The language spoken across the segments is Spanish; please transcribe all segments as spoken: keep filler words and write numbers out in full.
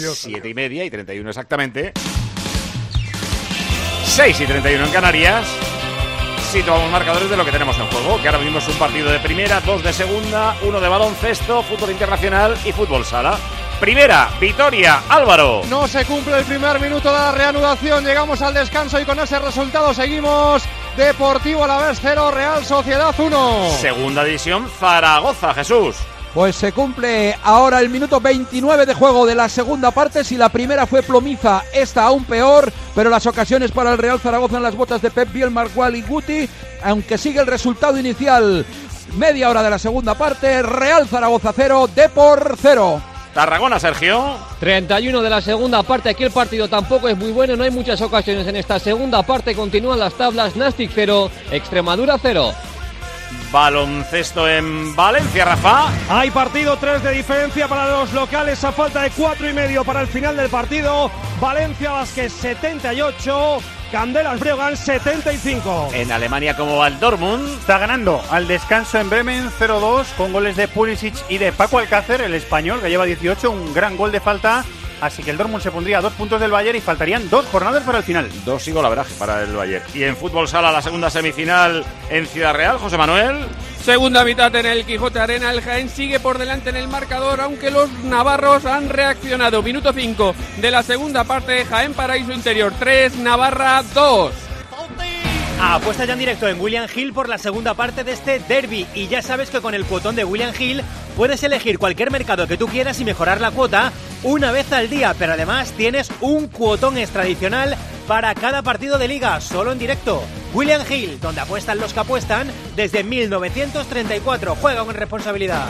siete y media y treinta y uno exactamente. seis y treinta y uno en Canarias. Situamos marcadores de lo que tenemos en juego, que ahora mismo es un partido de primera, dos de segunda, uno de baloncesto, fútbol internacional y fútbol sala. Primera, Vitoria, Álvaro. No se cumple el primer minuto de la reanudación, llegamos al descanso y con ese resultado seguimos. Deportivo Alavés cero, Real Sociedad uno. Segunda división, Zaragoza, Jesús. Pues se cumple ahora el minuto veintinueve de juego de la segunda parte. Si la primera fue plomiza, esta aún peor, pero las ocasiones para el Real Zaragoza en las botas de Pep Biel, Marcual y Guti, aunque sigue el resultado inicial. Media hora de la segunda parte, Real Zaragoza cero, Depor cero. Tarragona, Sergio. treinta y uno de la segunda parte, aquí el partido tampoco es muy bueno, no hay muchas ocasiones en esta segunda parte, continúan las tablas, Nastic cero, Extremadura cero. Baloncesto en Valencia, Rafa. Hay partido, tres de diferencia para los locales a falta de cuatro y medio para el final del partido. Valencia Basket setenta y ocho, Candelas Breogán setenta y cinco. En Alemania, ¿cómo va el Dortmund? Está ganando al descanso en Bremen cero dos con goles de Pulisic y de Paco Alcácer, el español que lleva dieciocho, un gran gol de falta. Así que el Dortmund se pondría a dos puntos del Bayern y faltarían dos jornadas para el final. Dos y golaveraje para el Bayern. Y en fútbol sala, la segunda semifinal en Ciudad Real, José Manuel. Segunda mitad en el Quijote Arena, el Jaén sigue por delante en el marcador, aunque los navarros han reaccionado. Minuto cinco de la segunda parte, Jaén Paraíso Interior tres, Navarra dos. Apuesta ya en directo en William Hill por la segunda parte de este derbi y ya sabes que con el cuotón de William Hill puedes elegir cualquier mercado que tú quieras y mejorar la cuota una vez al día, pero además tienes un cuotón extradicional para cada partido de liga, solo en directo. William Hill, donde apuestan los que apuestan desde mil novecientos treinta y cuatro. Juega con responsabilidad.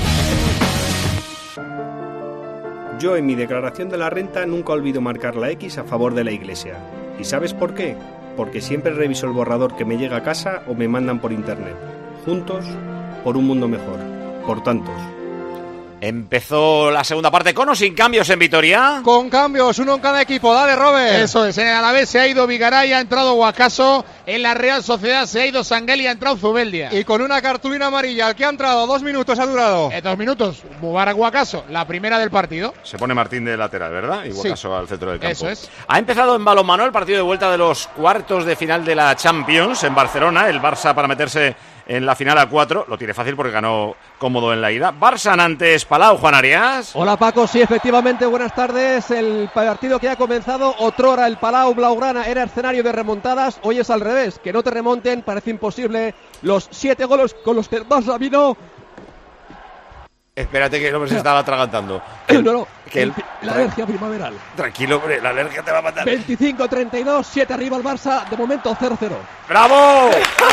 Yo en mi declaración de la renta nunca olvido marcar la X a favor de la Iglesia. ¿Y sabes por qué? Porque siempre reviso el borrador que me llega a casa o me mandan por internet. Juntos, por un mundo mejor. Por tantos. Empezó la segunda parte con o sin cambios en Vitoria. Con cambios, uno en cada equipo. Dale, Robert. Eso es, en el Alavés se ha ido Vigaray, ha entrado Guacaso. En la Real Sociedad se ha ido Sanguel y ha entrado Zubeldia. Y con una cartulina amarilla, el que ha entrado, dos minutos ha durado. En dos minutos, Mubarak Guacaso, la primera del partido. Se pone Martín de lateral, ¿verdad? Y Guacaso sí, al centro del campo. Eso es. Ha empezado en balonmano el partido de vuelta de los cuartos de final de la Champions en Barcelona. El Barça para meterse en la final a cuatro, lo tiene fácil porque ganó cómodo en la ida. Barça Nantes Palau, Juan Arias. Hola Paco, sí, efectivamente, buenas tardes. El partido que ha comenzado, otrora el Palau Blaugrana era escenario de remontadas, hoy es al revés, que no te remonten, parece imposible. Los siete goles con los que el Barça vino. Espérate que el hombre se estaba atragantando. El, no, no, que el, la alergia primaveral. Tranquilo, hombre, la alergia te va a matar. veinticinco treinta y dos, siete arriba el Barça, de momento cero cero. ¡Bravo!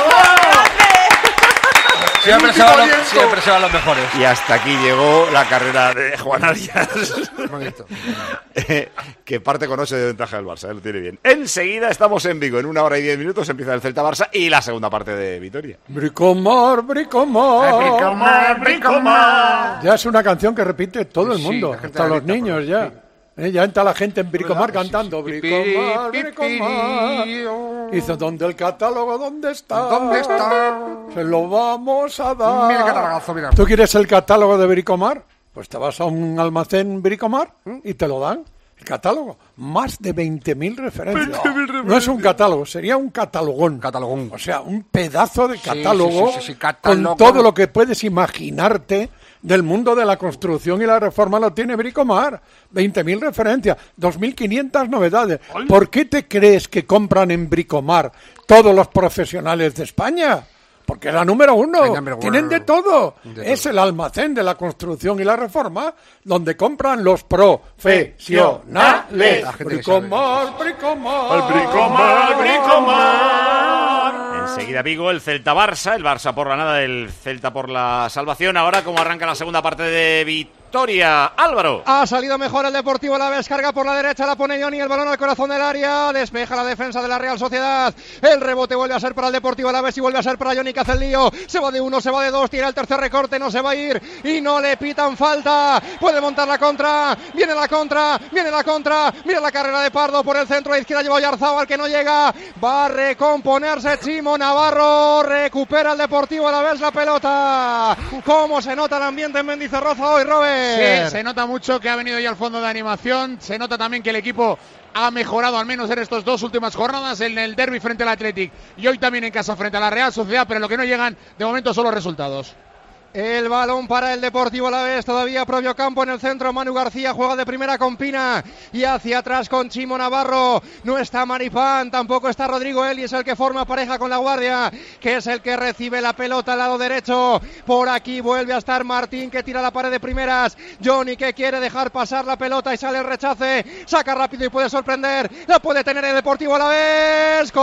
Siempre se, van los, siempre se van los mejores. Y hasta aquí llegó la carrera de Juan Arias. Bonito. eh, que parte con ocho de ventaja del Barça, eh, lo tiene bien. Enseguida estamos en Vigo, en una hora y diez minutos empieza el Celta-Barça y la segunda parte de Vitoria. Bricomar, Bricomar. Bricomar, Bricomar. Ya es una canción que repite todo el mundo, sí, hasta los niños ya. Sí. Eh, ya entra la gente en Bricomar sí, cantando sí, sí. Bricomar, Bricomar. Dice, ¿dónde el catálogo? ¿Dónde está? ¿Dónde está? Se lo vamos a dar. Mira qué catalogazo, mira. ¿Tú quieres el catálogo de Bricomar? Pues te vas a un almacén Bricomar y te lo dan. El catálogo. Más de veinte mil referencias. veinte mil referencias. No es un catálogo, sería un catalogón. Catalogón. O sea, un pedazo de catálogo, sí, sí, sí, sí, catálogo. Con todo lo que puedes imaginarte del mundo de la construcción y la reforma lo tiene Bricomar. veinte mil referencias, dos mil quinientas novedades. ¡Ay! ¿Por qué te crees que compran en Bricomar todos los profesionales de España? Porque es la número uno. Tienen de todo. De es todo. El almacén de la construcción y la reforma donde compran los profesionales. Bricomar, Bricomar. Bricomar, Bricomar. Enseguida Vigo, el Celta-Barça. El Barça por la nada, el Celta por la salvación. Ahora, como arranca la segunda parte de Vitoria, Álvaro. Ha salido mejor el Deportivo Alavés, carga por la derecha, la pone Johnny, el balón al corazón del área, despeja la defensa de la Real Sociedad. El rebote vuelve a ser para el Deportivo Alavés y vuelve a ser para Johnny, que hace el lío. Se va de uno, se va de dos, tira el tercer recorte, no se va a ir y no le pitan falta. Puede montar la contra, viene la contra, viene la contra. Mira la carrera de Pardo por el centro, a izquierda lleva Oyarzábal, que no llega. Va a recomponerse Chimo Navarro, recupera el Deportivo Alavés la pelota. Cómo se nota el ambiente en Mendizorroza hoy, Robert. ver. Sí, se nota mucho que ha venido ya al fondo de animación. Se nota también que el equipo ha mejorado al menos en estas dos últimas jornadas, en el derbi frente al Athletic y hoy también en casa frente a la Real Sociedad, pero lo que no llegan de momento son los resultados. El balón para el Deportivo Alavés, todavía propio campo en el centro. Manu García juega de primera con Pina y hacia atrás con Chimo Navarro. No está Maripán, tampoco está Rodrigo Eli, es el que forma pareja con La Guardia, que es el que recibe la pelota al lado derecho. Por aquí vuelve a estar Martín, que tira la pared de primeras. Johnny, que quiere dejar pasar la pelota y sale el rechace. Saca rápido y puede sorprender. La puede tener el Deportivo Alavés.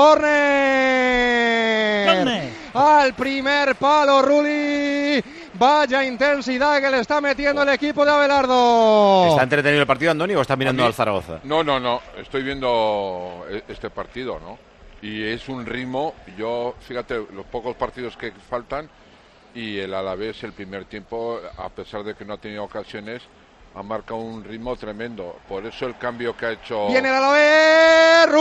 ¡Córner! ¡Córner! Al primer palo, Rulli. Vaya intensidad que le está metiendo el equipo de Abelardo. ¿Está entretenido el partido, Andoni, o está mirando mí, al Zaragoza? No, no, no. Estoy viendo este partido, ¿no? Y es un ritmo. Yo, fíjate, los pocos partidos que faltan y el Alavés, el primer tiempo, a pesar de que no ha tenido ocasiones, ha marcado un ritmo tremendo. Por eso el cambio que ha hecho... Viene el Alavés,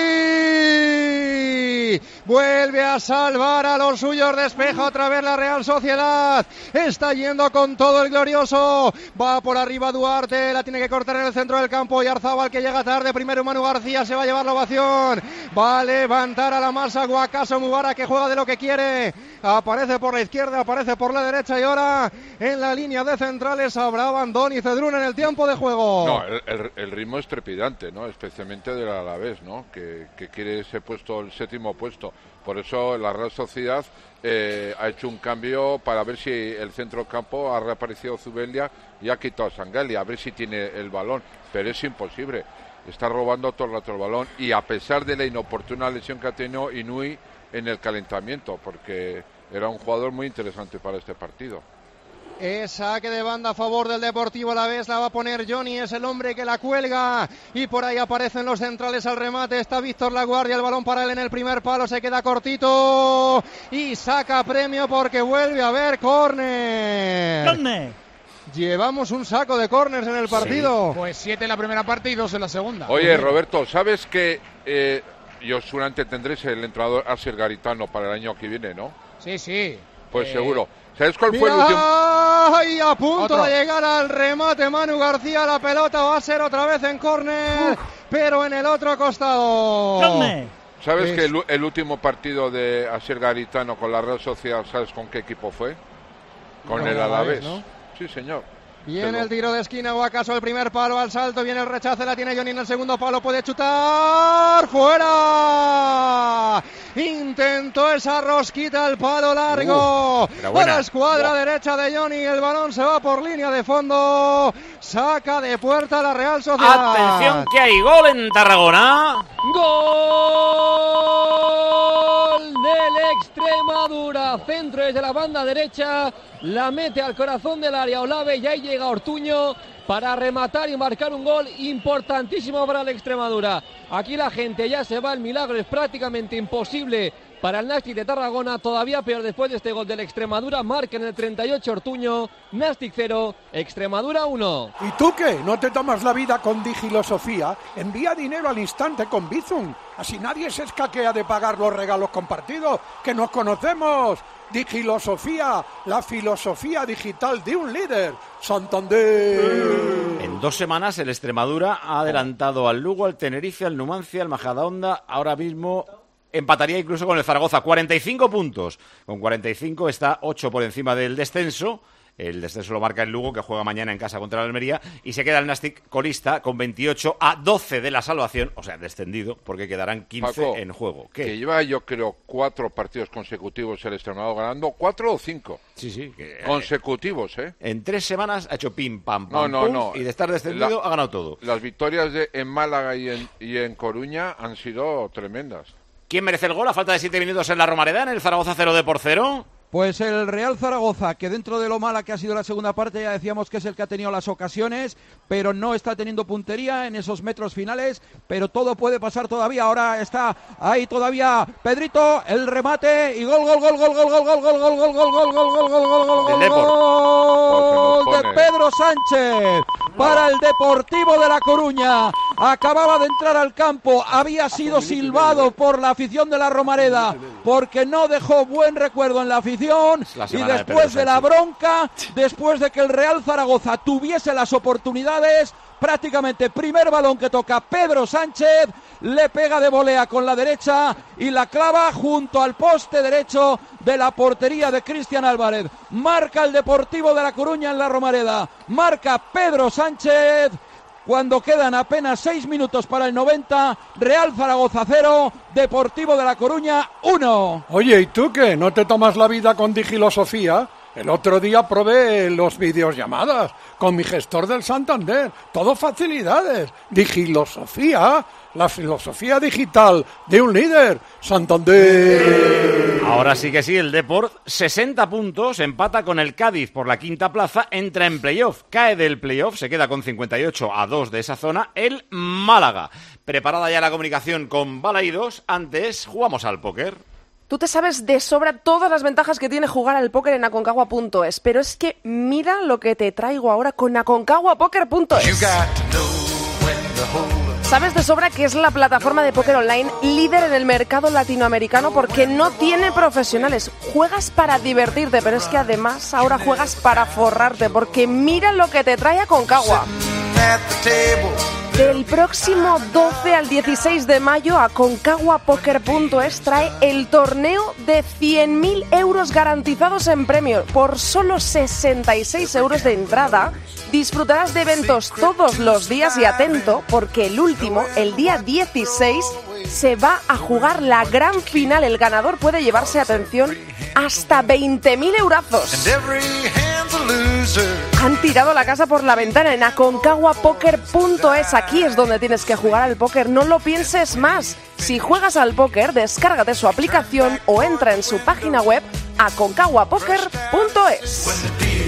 Rulli. Vuelve a salvar a los suyos, despeja otra vez la Real Sociedad. Está yendo con todo el glorioso. Va por arriba Duarte, la tiene que cortar en el centro del campo. Y Arzabal, que llega tarde. Primero Manu García, se va a llevar la ovación. Va a levantar a la masa Guacaso Mubara, que juega de lo que quiere. Aparece por la izquierda, aparece por la derecha. Y ahora en la línea de centrales habrá Bandón y Cedrún en el tiempo de juego. No, el, el, el ritmo es trepidante, ¿no? Especialmente del Alavés, ¿no? Que, que quiere ese puesto, el séptimo puesto. Por eso la Real Sociedad eh, ha hecho un cambio para ver si el centro campo ha reaparecido Zubelia y ha quitado a Sangali, a ver si tiene el balón. Pero es imposible. Está robando todo el rato el balón y a pesar de la inoportuna lesión que ha tenido Inui en el calentamiento, porque era un jugador muy interesante para este partido. Es saque de banda a favor del Deportivo Alavés, la va a poner Johnny, es el hombre que la cuelga y por ahí aparecen los centrales al remate. Está Víctor La Guardia, el balón para él en el primer palo, se queda cortito y saca premio porque vuelve a haber córner. ¡Córner! Llevamos un saco de córners en el partido. Sí. Pues siete en la primera parte y dos en la segunda. Oye, Roberto, ¿sabes que eh, yo seguramente tendréis el entrenador Asier Garitano para el año que viene, ¿no? Sí, sí. Pues eh... seguro. ¿Sabes cuál Mira, fue el último? ¡Ay! A punto Otro. de llegar al remate Manu García, la pelota va a ser otra vez en córner, pero en el otro costado. ¡Córner! ¿Sabes es... que el, el último partido de Asier Garitano con la Real Sociedad, ¿sabes con qué equipo fue? Con no, el Alavés, ¿no? Sí, señor. Viene el tiro de esquina, o acaso el primer palo al salto, viene el rechace, la tiene Johnny en el segundo palo, puede chutar, ¡fuera! Intentó esa rosquita al palo largo, uh, a la escuadra wow. derecha de Johnny, el balón se va por línea de fondo, saca de puerta la Real Sociedad. Atención que hay gol en Tarragona. ¡Gol del Extremadura! Centro desde la banda derecha, la mete al corazón del área Olave y ahí llega Ortuño para rematar y marcar un gol importantísimo para el Extremadura. Aquí la gente ya se va, el milagro es prácticamente imposible para el Nastic de Tarragona, todavía peor después de este gol del Extremadura. Marca en el treinta y ocho Ortuño, Nastic cero, Extremadura uno. ¿Y tú qué? ¿No te tomas la vida con Digilosofía? Envía dinero al instante con Bizum. Así nadie se escaquea de pagar los regalos compartidos, que nos conocemos. Digilosofía, la filosofía digital de un líder. Santander. En dos semanas el Extremadura ha adelantado al Lugo, al Tenerife, al Numancia, al Majadahonda. Ahora mismo empataría incluso con el Zaragoza. cuarenta y cinco puntos. Con cuarenta y cinco está ocho por encima del descenso. El descenso lo marca el Lugo, que juega mañana en casa contra el Almería, y se queda el Nastic colista con veintiocho a doce de la salvación, o sea, descendido, porque quedarán quince Paco, en juego. ¿Qué? Que lleva, yo creo, cuatro partidos consecutivos el Extremadura ganando, cuatro o cinco. Sí, sí. Que, consecutivos, ¿eh? En tres semanas ha hecho pim, pam, pam, no, no, pum, no. y de estar descendido La, ha ganado todo. Las victorias de, en Málaga y en, y en Coruña han sido tremendas. ¿Quién merece el gol a falta de siete minutos en la Romareda, en el Zaragoza cero de por cero? Pues el Real Zaragoza, que dentro de lo mala que ha sido la segunda parte, ya decíamos que es el que ha tenido las ocasiones, pero no está teniendo puntería en esos metros finales, pero todo puede pasar todavía. Ahora está ahí todavía Pedrito, el remate y gol, gol, gol, gol, gol, gol, gol, gol, gol, gol, gol, gol, gol, gol, gol, gol, gol, gol, gol de Pedro Sánchez. para el Deportivo de La Coruña. Acababa de entrar al campo, había sido silbado por la afición de la Romareda porque no dejó buen recuerdo en la afición, y después de, de la bronca, después de que el Real Zaragoza tuviese las oportunidades, prácticamente primer balón que toca Pedro Sánchez, le pega de volea con la derecha y la clava junto al poste derecho de la portería de Cristian Álvarez. Marca el Deportivo de La Coruña en la Romareda, marca Pedro Sánchez cuando quedan apenas seis minutos para el noventa. Real Zaragoza cero, Deportivo de La Coruña uno. Oye, ¿y tú qué? ¿No te tomas la vida con digilosofía? El otro día probé los vídeos llamadas con mi gestor del Santander. Todo facilidades. Digilosofía, la filosofía digital de un líder. Santander. Ahora sí que sí, el Deport, sesenta puntos, empata con el Cádiz por la quinta plaza, entra en playoff, cae del playoff, se queda con cincuenta y ocho a dos de esa zona, el Málaga. Preparada ya la comunicación con Balaídos, antes jugamos al póker. Tú te sabes de sobra todas las ventajas que tiene jugar al póker en aconcagua punto es, pero es que mira lo que te traigo ahora con aconcagua póker punto es. Sabes de sobra que es la plataforma de póker online líder en el mercado latinoamericano porque no tiene profesionales. Juegas para divertirte, pero es que además ahora juegas para forrarte, porque mira lo que te trae Aconcagua. Del próximo doce al dieciséis de mayo, aconcagua póker punto es trae el torneo de cien mil euros garantizados en premios. Por solo sesenta y seis euros de entrada, disfrutarás de eventos todos los días y atento, porque el último, el día dieciséis, se va a jugar la gran final. El ganador puede llevarse, atención, hasta veinte mil eurazos. Han tirado la casa por la ventana en aconcagua póker punto es. Aquí es donde tienes que jugar al póker, no lo pienses más. Si juegas al póker, descárgate su aplicación o entra en su página web aconcagua póker punto es.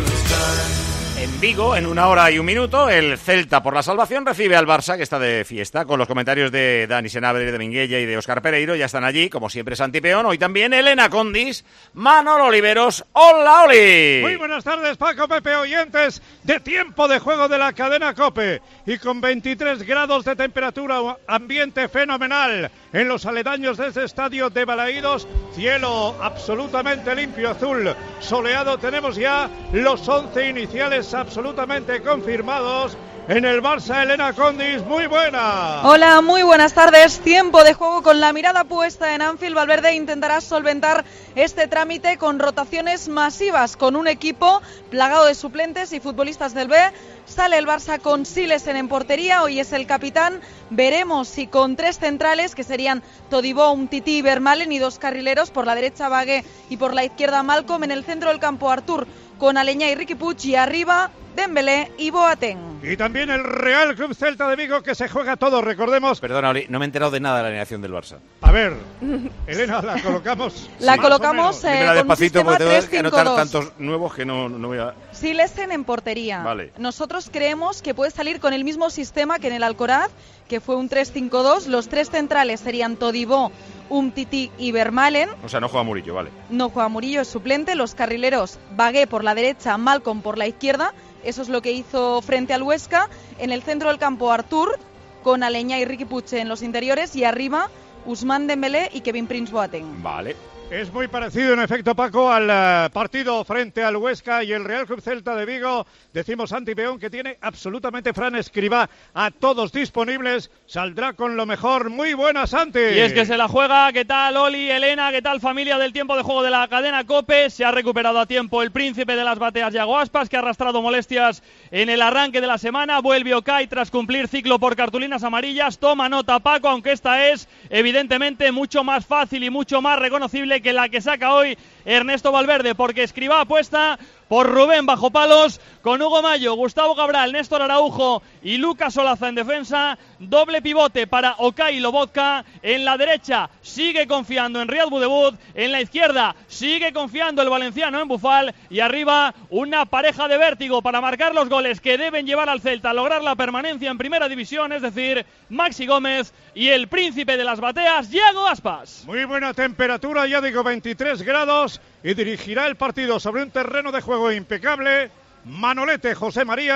En Vigo, en una hora y un minuto, el Celta por la salvación recibe al Barça, que está de fiesta, con los comentarios de Dani Senabre, de Minguella y de Óscar Pereiro. Ya están allí, como siempre, Santi Peón. Hoy también Elena Condis, Manolo Oliveros. ¡Hola, Oli! Muy buenas tardes, Paco, Pepe, oyentes de Tiempo de Juego de la cadena COPE. Y con veintitrés grados de temperatura, ambiente fenomenal en los aledaños de este estadio de Balaídos. Cielo absolutamente limpio, azul, soleado. Tenemos ya los once iniciales absolutamente confirmados. En el Barça, Elena Condis, muy buena. Hola, muy buenas tardes. Tiempo de juego con la mirada puesta en Anfield. Valverde intentará solventar este trámite con rotaciones masivas, con un equipo plagado de suplentes y futbolistas del B. Sale el Barça con Silesen en portería, hoy es el capitán. Veremos si con tres centrales, que serían Todibo, Umtiti y Vermaelen, y dos carrileros, por la derecha Bagué y por la izquierda Malcolm. En el centro del campo Artur con Aleñá y Riqui Puig, y arriba Dembélé y Boateng. Y también el Real Club Celta de Vigo, que se juega todo, recordemos. Perdona, Oli, no me he enterado de nada de la alineación del Barça. A ver, Elena, la colocamos. La colocamos eh, con despacito, un sistema porque tengo que anotar tres cinco dos. tantos nuevos que no, no voy a... Silesen en portería. Vale. Nosotros creemos que puede salir con el mismo sistema que en el Alcoraz, que fue un tres cinco dos. Los tres centrales serían Todibo, Umtiti y Vermaelen. O sea, no juega Murillo, vale. No juega Murillo, es suplente. Los carrileros, Bagué por la derecha, Malcolm por la izquierda. Eso es lo que hizo frente al Huesca. En el centro del campo, Artur, con Aleñá y Riqui Puig en los interiores. Y arriba, Ousmane Dembélé y Kevin Prince Boateng. Vale. Es muy parecido en efecto, Paco, al uh, partido frente al Huesca y el Real Club Celta de Vigo. Decimos Santi Peón, que tiene absolutamente Fran Escribá a todos disponibles. Saldrá con lo mejor. Muy buena, Santi. Y es que se la juega. ¿Qué tal, Oli, Elena? ¿Qué tal, familia del Tiempo de Juego de la cadena COPE? Se ha recuperado a tiempo el príncipe de las bateas, Yago Aspas, que ha arrastrado molestias en el arranque de la semana. Vuelve Okay tras cumplir ciclo por cartulinas amarillas. Toma nota, Paco, aunque esta es evidentemente mucho más fácil y mucho más reconocible que la que saca hoy Ernesto Valverde, porque Escribá apuesta por Rubén bajo palos, con Hugo Mayo, Gustavo Cabral, Néstor Araujo y Lucas Olaza en defensa. Doble pivote para Okay y Lobotka. En la derecha sigue confiando en Riyad Boudebout. En la izquierda sigue confiando el valenciano en Bufal. Y arriba una pareja de vértigo para marcar los goles que deben llevar al Celta a lograr la permanencia en primera división, es decir, Maxi Gómez y el príncipe de las bateas, Yago Aspas. Muy buena temperatura, ya digo, veintitrés grados, y dirigirá el partido sobre un terreno de juego impecable Manolete José María,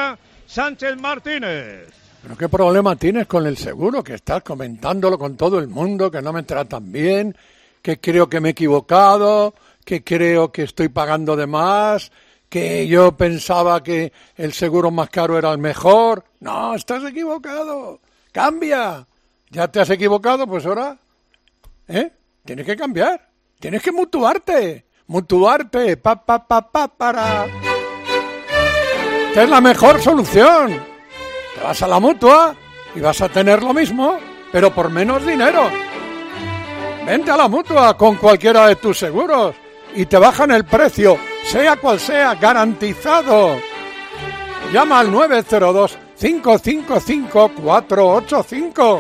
Sánchez Martínez. ¿Pero qué problema tienes con el seguro? Que estás comentándolo con todo el mundo, que no me tratan bien, que creo que me he equivocado, que creo que estoy pagando de más, que yo pensaba que el seguro más caro era el mejor. No, estás equivocado. ¡Cambia! ¿Ya te has equivocado? Pues ahora, ¿eh? Tienes que cambiar. Tienes que mutuarte. Mutuarte. Pa, pa, pa, pa, para. Esta es la mejor solución. Te vas a la mutua y vas a tener lo mismo, pero por menos dinero. Vente a la mutua con cualquiera de tus seguros y te bajan el precio, sea cual sea, garantizado. Llama al nueve cero dos, cinco cinco cinco, cuatro ocho cinco.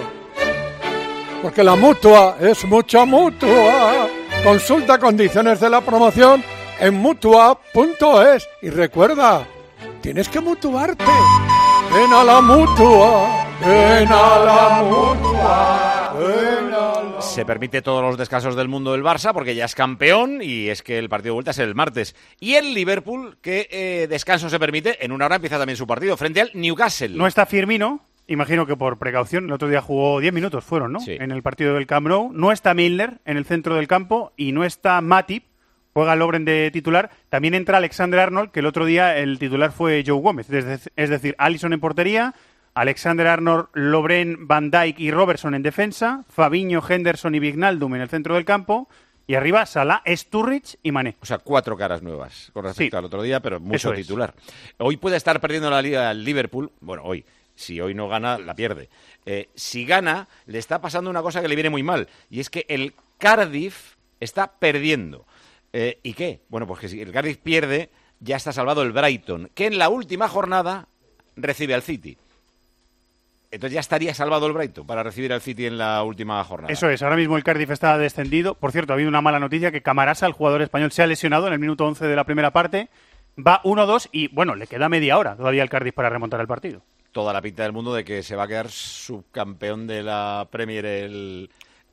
Porque la mutua es mucha mutua. Consulta condiciones de la promoción en mutua punto es. Y recuerda, tienes que mutuarte. Ven a la mutua, ven a la mutua, ven a la... Se permite todos los descansos del mundo del Barça porque ya es campeón y es que el partido de vuelta es el martes. Y el Liverpool, ¿qué eh, descanso se permite? En una hora empieza también su partido frente al Newcastle. No está Firmino, imagino que por precaución. El otro día jugó diez minutos, fueron, ¿no? Sí. En el partido del Camp Nou. No está Milner en el centro del campo y no está Matip. Juega Lovren de titular. También entra Alexander-Arnold, que el otro día el titular fue Joe Gómez. Es decir, Alisson en portería, Alexander-Arnold, Lovren, Van Dijk y Robertson en defensa, Fabinho, Henderson y Wijnaldum en el centro del campo, y arriba Salah, Sturridge y Mané. O sea, cuatro caras nuevas con respecto Sí. al otro día, pero mucho Eso es. titular. Hoy puede estar perdiendo la liga al Liverpool. Bueno, hoy. Si hoy no gana, la pierde. Eh, si gana, le está pasando una cosa que le viene muy mal. Y es que el Cardiff está perdiendo. Eh, ¿Y qué? Bueno, pues que si el Cardiff pierde, ya está salvado el Brighton, que en la última jornada recibe al City. Entonces ya estaría salvado el Brighton para recibir al City en la última jornada. Eso es, ahora mismo el Cardiff está descendido. Por cierto, ha habido una mala noticia, que Camarasa, el jugador español, se ha lesionado en el minuto once de la primera parte. Va uno dos y, bueno, le queda media hora todavía al Cardiff para remontar el partido. Toda la pinta del mundo de que se va a quedar subcampeón de la Premier el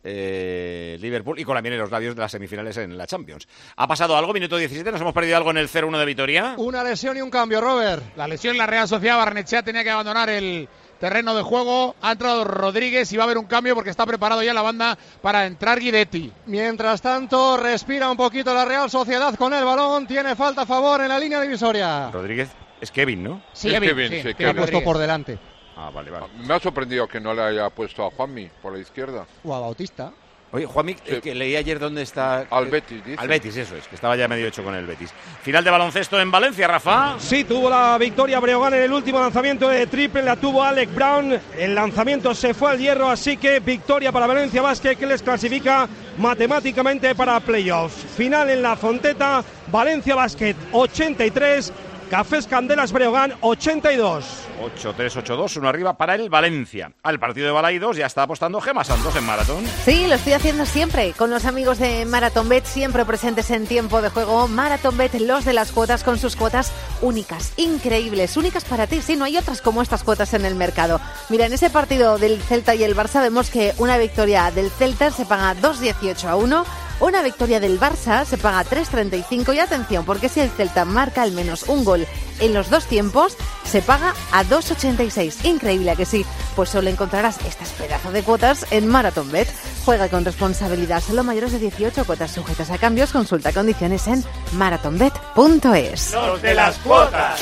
eh, Liverpool y con la miel en los labios de las semifinales en la Champions. ¿Ha pasado algo? Minuto diecisiete, ¿nos hemos perdido algo en el cero uno de Vitoria? Una lesión y un cambio, Robert. La lesión en la Real Sociedad, Barnechea tenía que abandonar el terreno de juego. Ha entrado Rodríguez y va a haber un cambio porque está preparado ya la banda para entrar Guidetti. Mientras tanto, respira un poquito la Real Sociedad con el balón. Tiene falta a favor en la línea divisoria. Rodríguez es Kevin, ¿no? Sí, Es Kevin, Kevin, sí, sí, Kevin Que ha puesto Rodríguez. por delante. Ah, vale, vale. Me ha sorprendido que no le haya puesto a Juanmi por la izquierda. O a Bautista. Oye, Juanmi, Sí. que leí ayer dónde está... Al Betis, dice. Al Betis, eso es, que estaba ya medio hecho con el Betis. Final de baloncesto en Valencia, Rafa. Sí, tuvo la victoria Breogán en el último lanzamiento de triple, la tuvo Alec Brown. El lanzamiento se fue al hierro, así que victoria para Valencia Basket, que les clasifica matemáticamente para playoffs. Final en la Fonteta, Valencia Basket ochenta y tres, Cafés Candelas Breogán ochenta y dos. ocho tres, ocho dos, uno arriba para el Valencia. Al partido de Balaidos ya está apostando Gemma Santos en maratón. Sí, lo estoy haciendo siempre, con los amigos de Marathon Bet, siempre presentes en tiempo de juego. Marathon Bet, los de las cuotas, con sus cuotas únicas, increíbles, únicas para ti. Sí, no hay otras como estas cuotas en el mercado. Mira, en ese partido del Celta y el Barça vemos que una victoria del Celta se paga dos dieciocho a uno. Una victoria del Barça se paga tres treinta y cinco y atención, porque si el Celta marca al menos un gol en los dos tiempos, se paga a dos ochenta y seis. Increíble, ¿a que sí? Pues solo encontrarás estas pedazos de cuotas en Marathon Bet. Juega con responsabilidad, solo mayores de dieciocho, cuotas sujetas a cambios. Consulta condiciones en marathon bet punto es. Los de las cuotas.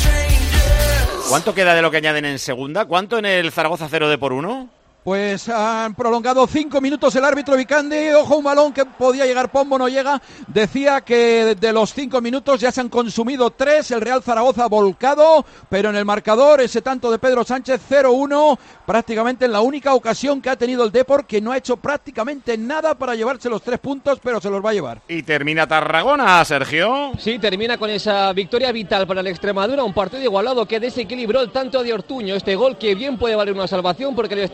¿Cuánto queda de lo que añaden en segunda? ¿Cuánto en el Zaragoza cero de por uno? Pues han prolongado cinco minutos el árbitro Vicandi. Ojo, un balón que podía llegar, Pombo no llega. Decía que de los cinco minutos ya se han consumido tres. El Real Zaragoza volcado, pero en el marcador ese tanto de Pedro Sánchez cero uno. Prácticamente en la única ocasión que ha tenido el Depor, que no ha hecho prácticamente nada para llevarse los tres puntos, pero se los va a llevar. Y termina Tarragona, Sergio. Sí, termina con esa victoria vital para el Extremadura, un partido igualado que desequilibró el tanto de Ortuño. Este gol que bien puede valer una salvación porque el Extremadura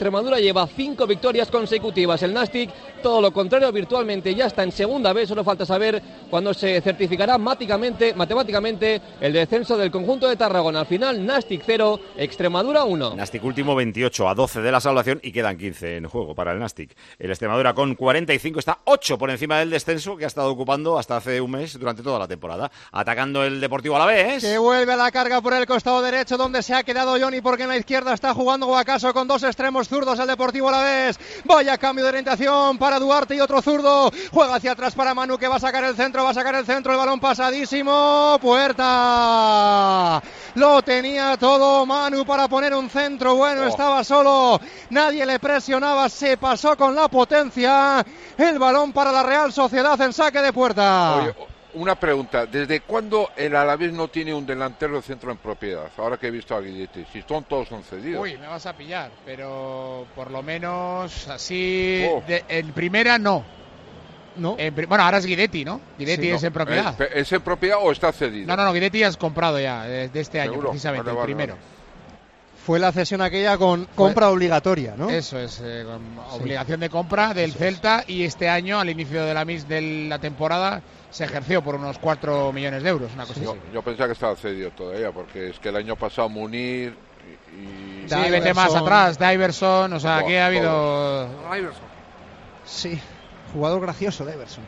lleva cinco victorias consecutivas. El Nastic, todo lo contrario, virtualmente ya está en segunda vez. Solo falta saber cuándo se certificará matemáticamente, matemáticamente el descenso del conjunto de Tarragona. Al final, Nastic cero, Extremadura uno. Nastic último veintiocho a doce de la salvación y quedan quince en juego para el Nastic. El Extremadura con cuarenta y cinco está ocho por encima del descenso que ha estado ocupando hasta hace un mes durante toda la temporada. Atacando el Deportivo Alavés. Que vuelve a la carga por el costado derecho donde se ha quedado Johnny, porque en la izquierda está jugando Guacaso con dos extremos zurdos el Deportivo Alavés. Vaya cambio de orientación para Duarte y otro zurdo. Juega hacia atrás para Manu, que va a sacar el centro, va a sacar el centro, el balón pasadísimo. Puerta. Lo tenía todo Manu para poner un centro. Bueno, oh. estaba solo. Nadie le presionaba. Se pasó con la potencia. El balón para la Real Sociedad en saque de puerta. Oye, una pregunta. ¿Desde cuándo el Alavés no tiene un delantero de centro en propiedad? Ahora que he visto a Guidetti. Si son todos son cedidos. Uy, me vas a pillar. Pero por lo menos así Oh. de, en primera no. No. En pri- bueno, ahora es Guidetti, ¿no? Guidetti Sí, es no. en propiedad. ¿Es, ¿Es en propiedad o está cedido? No, no, no, Guidetti has comprado ya, de, de este año, ¿Seguro? precisamente, Vale, el vale, primero. vale. Fue la cesión aquella con compra obligatoria, ¿no? Eso es, eh, con obligación de compra del Celta, y este año, al inicio de la mis de la temporada, se ejerció por unos cuatro millones de euros, una cosa Yo, así. yo pensaba que estaba cedido todavía, porque es que el año pasado Munir y... y- Sí, vete más atrás, Diverson, o sea, aquí ha habido... Sí, jugador gracioso, Everson.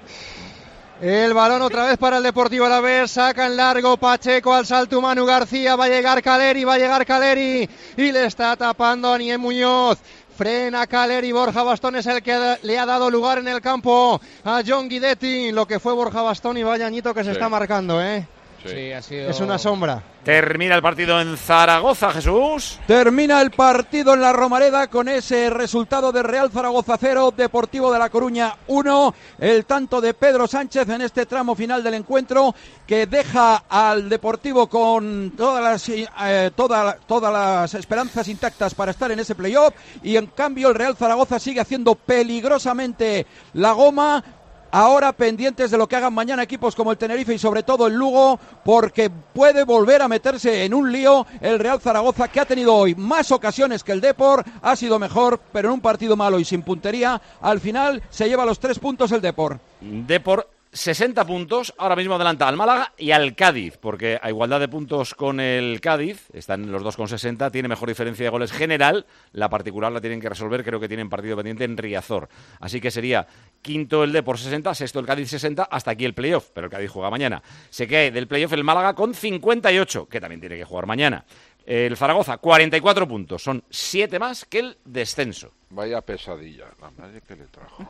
El balón otra vez para el Deportivo Alavés, saca en largo Pacheco al salto Manu García, va a llegar Caleri, va a llegar Caleri y le está tapando a Niel Muñoz. Frena Caleri, Borja Bastón es el que le ha dado lugar en el campo a John Guidetti, lo que fue Borja Bastón, y vaya añito que se Sí. está marcando, ¿eh? Sí, ha sido... Es una sombra. Termina el partido en Zaragoza, Jesús. Termina el partido en la Romareda con ese resultado de Real Zaragoza cero, Deportivo de La Coruña uno. El tanto de Pedro Sánchez en este tramo final del encuentro, que deja al Deportivo con todas las, eh, toda, todas las esperanzas intactas para estar en ese playoff, y en cambio el Real Zaragoza sigue haciendo peligrosamente la goma. Ahora pendientes de lo que hagan mañana equipos como el Tenerife y sobre todo el Lugo, porque puede volver a meterse en un lío el Real Zaragoza, que ha tenido hoy más ocasiones que el Depor, ha sido mejor, pero en un partido malo y sin puntería, al final se lleva los tres puntos el Depor. Depor, sesenta puntos, ahora mismo adelanta al Málaga y al Cádiz, porque a igualdad de puntos con el Cádiz, están los dos con sesenta, tiene mejor diferencia de goles general, la particular la tienen que resolver, creo que tienen partido pendiente en Riazor, así que sería quinto el Depor sesenta, sexto el Cádiz sesenta, hasta aquí el playoff, pero el Cádiz juega mañana. Se cae del playoff el Málaga con cincuenta y ocho, que también tiene que jugar mañana. El Zaragoza, cuarenta y cuatro puntos, son siete más que el descenso. Vaya pesadilla, la madre que le trajo.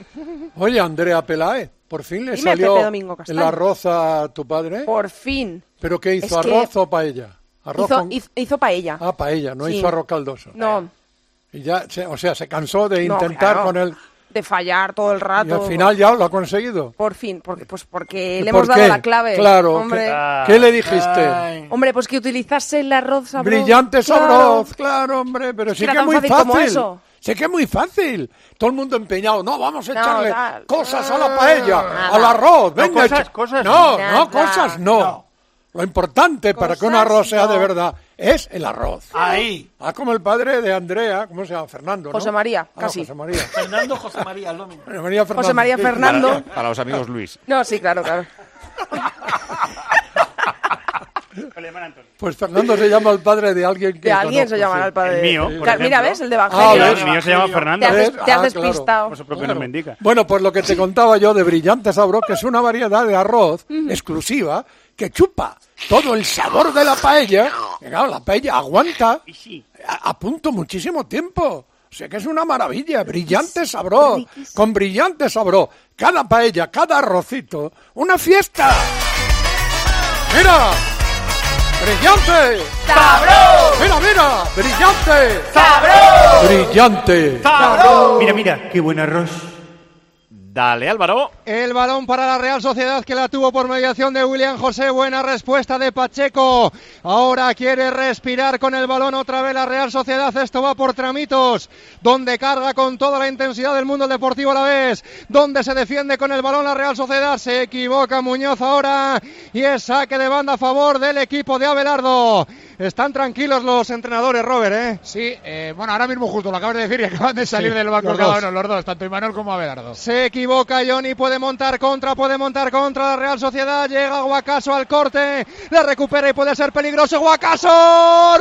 Oye, Andrea Peláez, por fin le Dime, salió Pepe Domingo Castaño. el arroz a tu padre. Por fin. ¿Pero qué hizo? Es que ¿Arroz o paella? Arroz Hizo, con- hizo, hizo paella. Ah, paella, no Sí. hizo arroz caldoso. No, Y ya, se- o sea, se cansó de No, intentar claro. con él. de fallar todo el rato. Y al final ya lo ha conseguido. Por fin, porque, pues porque le ¿Por hemos dado qué? la clave. Claro, Hombre. ¿qué- qué le dijiste? Hombre, pues que utilizase el arroz sabroso. Brillante Claro. sabroz, claro, hombre, pero Es sí que que era es tan muy fácil fácil. como eso. Sí que es muy fácil. Todo el mundo empeñado. No, vamos a No, echarle tal. cosas a la paella, Nada. al arroz. No, Venga, cosas, echa- cosas. No, Nada. no, cosas no. No. Lo importante para que un Cosas arroz sea no. de verdad es el arroz. Ahí. Ah, como el padre de Andrea, ¿cómo se llama? Fernando, ¿no? José María, Ah, casi. José María. Fernando José María Lómez. José María Fernando. José María Sí. Fernando. Para, para los amigos Luis. No, sí, claro, claro. Pues Fernando se llama el padre de alguien que De alguien conozco, se llamará sí. el padre. El mío, de- por Claro, mira, ejemplo. ¿ves? El de Ah, Evangelio. ¿ves? El mío se llama Fernando. Te has, ¿Ves? te has Ah, claro. despistado. Por su propio Claro. nombre indica. Bueno, pues lo que te contaba yo de Brillante Sabroz, que es una variedad de arroz exclusiva que chupa todo el sabor de la paella. Que claro, la paella aguanta a, a punto muchísimo tiempo. O sea que es una maravilla. Brillante Sabroz, con Brillante Sabroz. Cada paella, cada arrocito, una fiesta. ¡Mira! ¡Brillante! ¡Sabroz! ¡Mira, mira! ¡Brillante! ¡Sabroz! ¡Brillante! Mira, mira, qué buen arroz. Dale, Álvaro. El balón para la Real Sociedad, que la tuvo por mediación de William José. Buena respuesta de Pacheco. Ahora quiere respirar con el balón otra vez la Real Sociedad. Esto va por tramitos, donde carga con toda la intensidad del mundo el Deportivo Alavés, donde se defiende con el balón la Real Sociedad. Se equivoca Muñoz ahora y es saque de banda a favor del equipo de Abelardo. Están tranquilos los entrenadores, Robert, ¿eh? Sí, eh, bueno, ahora mismo justo lo acabas de decir y acaban de salir Sí, del banco los cada dos. uno, los dos, tanto Imanol como Abelardo. Se equivoca Johnny, puede montar contra, puede montar contra la Real Sociedad, llega Guacaso al corte, la recupera y puede ser peligroso, Guacaso,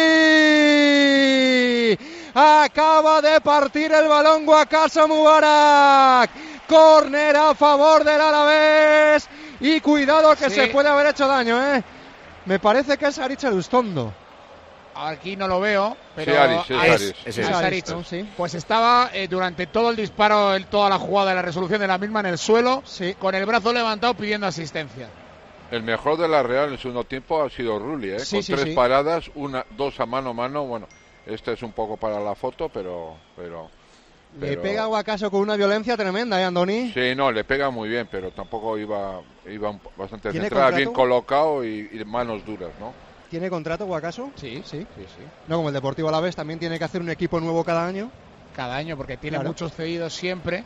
Rulli, acaba de partir el balón Guacaso Mubarak, córner a favor del Alavés y cuidado que Sí. se puede haber hecho daño, ¿eh? Me parece que es Aritz Elustondo. Aquí no lo veo, pero Sí, Aris, es ah, Aris. es, Es es Aris, Aris. ¿no? Sí. Pues estaba eh, durante todo el disparo, el- toda la jugada, la resolución de la misma en el suelo, con el brazo levantado pidiendo asistencia. El mejor de la Real en el segundo tiempo ha sido Rulli, ¿eh? Sí, con sí, tres sí. paradas, una, dos a mano a mano. Bueno, este es un poco para la foto, pero... pero, Le pero- pega a Guacaso con una violencia tremenda, ¿eh, Andoni? Sí, no, le pega muy bien, pero tampoco iba, iba un po- bastante ¿Tiene centrada, contrato? bien colocado y, y manos duras, ¿no? ¿Tiene contrato Guacaso? Sí, sí, sí, sí. No, como el Deportivo Alavés también tiene que hacer un equipo nuevo cada año. Cada año, porque tiene Claro. muchos cedidos siempre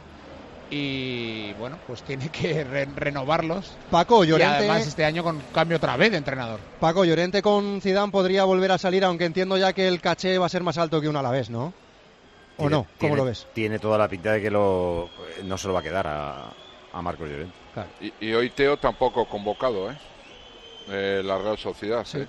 y, bueno, pues tiene que re- renovarlos. Paco Y Llorente, además este año con cambio otra vez de entrenador. Paco Llorente con Zidane podría volver a salir, aunque entiendo ya que el caché va a ser más alto que un Alavés, ¿no? ¿O Tiene- no? ¿Cómo tiene- lo ves? Tiene toda la pinta de que lo, no se lo va a quedar a, a Marcos Llorente. Y, y hoy Teo tampoco convocado, ¿eh? Eh, la Real Sociedad, ¿eh?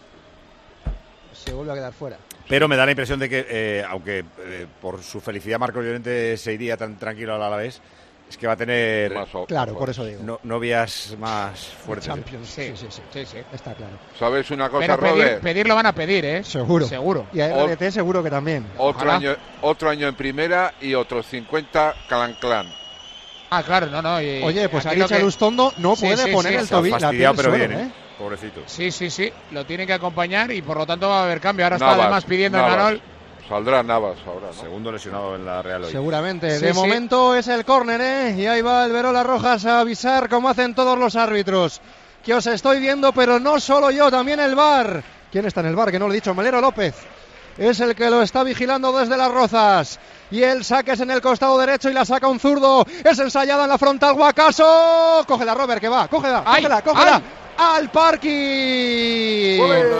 Se vuelve a quedar fuera. Pero me da la impresión de que, eh, aunque eh, por su felicidad Marcos Llorente se iría tan tranquilo al Alavés, es que va a tener Claro, por eso digo. no- novias más fuertes. Champions, sí, sí, sí, sí, sí. Está claro. ¿Sabes una cosa, Pero pedir, Robert? pedir lo van a pedir, ¿eh? Seguro. Seguro. Y a R D T seguro que también. Otro Ojalá. año, otro año en primera y otros cincuenta clan clan. Ah, claro, no, no. y Oye, pues aquí lo Aritz que- Elustondo no Sí, puede sí, poner sí. el tobillo. la piel Fastidiado, al pero suelo, bien, ¿eh? ¿eh? Pobrecito. Sí, sí, sí. Lo tiene que acompañar y por lo tanto va a haber cambio. Ahora está Navas, además pidiendo Navas. Imanol. Saldrá Navas ahora, ¿no? Segundo lesionado en la Real hoy. Seguramente. Sí, de sí. momento es el córner, ¿eh? Y ahí va el Verola Rojas a avisar como hacen todos los árbitros. Que os estoy viendo, pero no solo yo, también el V A R. ¿Quién está en el V A R? Que no lo he dicho. Melero López. Es el que lo está vigilando desde las Rozas. Y el saque es en el costado derecho y la saca un zurdo. Es ensayada en la frontal Guacaso. Cógela, Robert, que va. Cógela, ¡Ay! cógela, cógela. ¡Ay! Al parking.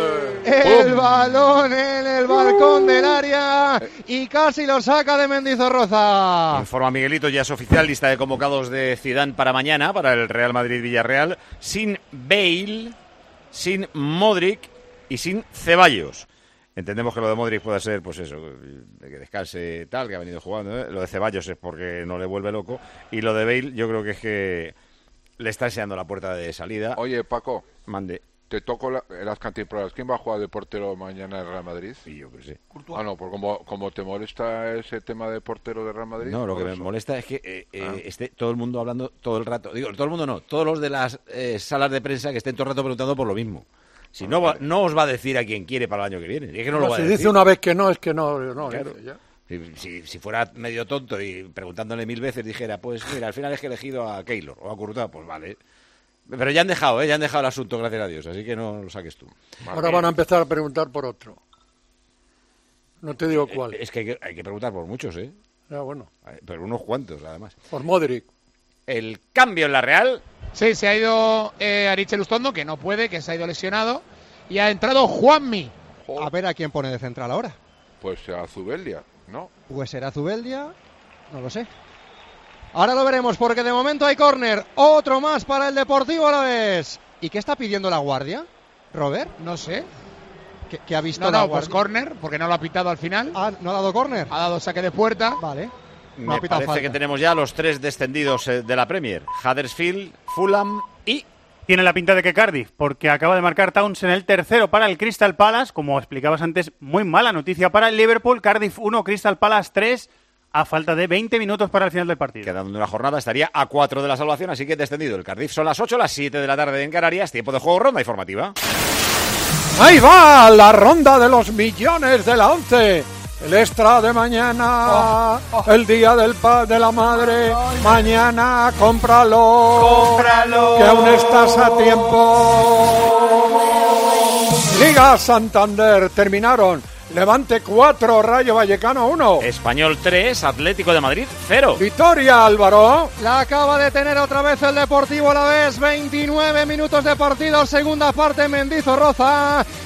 El balón en el balcón del área y casi lo saca de Mendizorroza. Informa Miguelito, ya es oficial, lista de convocados de Zidane para mañana, para el Real Madrid-Villarreal, sin Bale, sin Modric y sin Ceballos. Entendemos que lo de Modric puede ser, pues eso, de que descanse tal, que ha venido jugando, ¿eh? Lo de Ceballos es porque no le vuelve loco, y lo de Bale yo creo que es que le está enseñando la puerta de salida. Oye, Paco, Mande. te toco la- las cantimploras. ¿Quién va a jugar de portero mañana en Real Madrid? Y yo que sé. Ah, no, pues como, como te molesta ese tema de portero de Real Madrid. No, lo por que me eso. molesta es que eh, eh, Ah. esté todo el mundo hablando todo el rato. Digo, todo el mundo no, todos los de las eh, salas de prensa que estén todo el rato preguntando por lo mismo. Si no, va- no os va a decir a quién quiere para el año que viene. Y es que no lo No, va a si decir. dice una vez que no, es que no. no Claro. dice ya. Si, si- si fuera medio tonto y preguntándole mil veces dijera, pues mira, al final es que he elegido a Keylor o a Courtois, pues vale. Pero ya han dejado, ¿eh? Ya han dejado el asunto, gracias a Dios, así que no lo saques tú. Ahora van a empezar a preguntar por otro. No te digo cuál. Es que hay, que hay que preguntar por muchos, ¿eh? Ya, bueno. Pero unos cuantos, además. Por Modric. El cambio en la Real. Sí, se ha ido eh, Aritz Elustondo, que no puede, que se ha ido lesionado. Y ha entrado Juanmi. A ver a quién pone de central ahora. Pues a Zubeldia, ¿no? Pues será Zubeldia, no lo sé. Ahora lo veremos porque de momento hay córner. Otro más para el Deportivo Alavés. ¿Y qué está pidiendo la guardia, Robert? No sé. ¿Qué, qué ha visto No, la no, pues guardia? córner, porque no lo ha pitado al final. Ah, ¿no ha dado córner? Ha dado saque de puerta. Vale. No Me ha pitado parece falta. que tenemos ya los tres descendidos eh, de la Premier. Huddersfield, Fulham y... Tiene la pinta de que Cardiff, porque acaba de marcar Towns en el tercero para el Crystal Palace. Como explicabas antes, muy mala noticia para el Liverpool. Cardiff uno, Crystal Palace tres, a falta de veinte minutos para el final del partido. Quedando una jornada, estaría a cuatro de la salvación, así que descendido el Cardiff. Son las ocho, las siete de la tarde en Canarias. Tiempo de juego, ronda informativa. Ahí va la ronda de los millones de la once. El extra de mañana, el día del pa de la madre. Mañana cómpralo, cómpralo, que aún estás a tiempo. Liga Santander terminaron. Levante cuatro, Rayo Vallecano uno. Español tres, Atlético de Madrid cero. Victoria, Álvaro. La acaba de tener otra vez el Deportivo Alavés. veintinueve minutos de partido, segunda parte, Mendizorroza.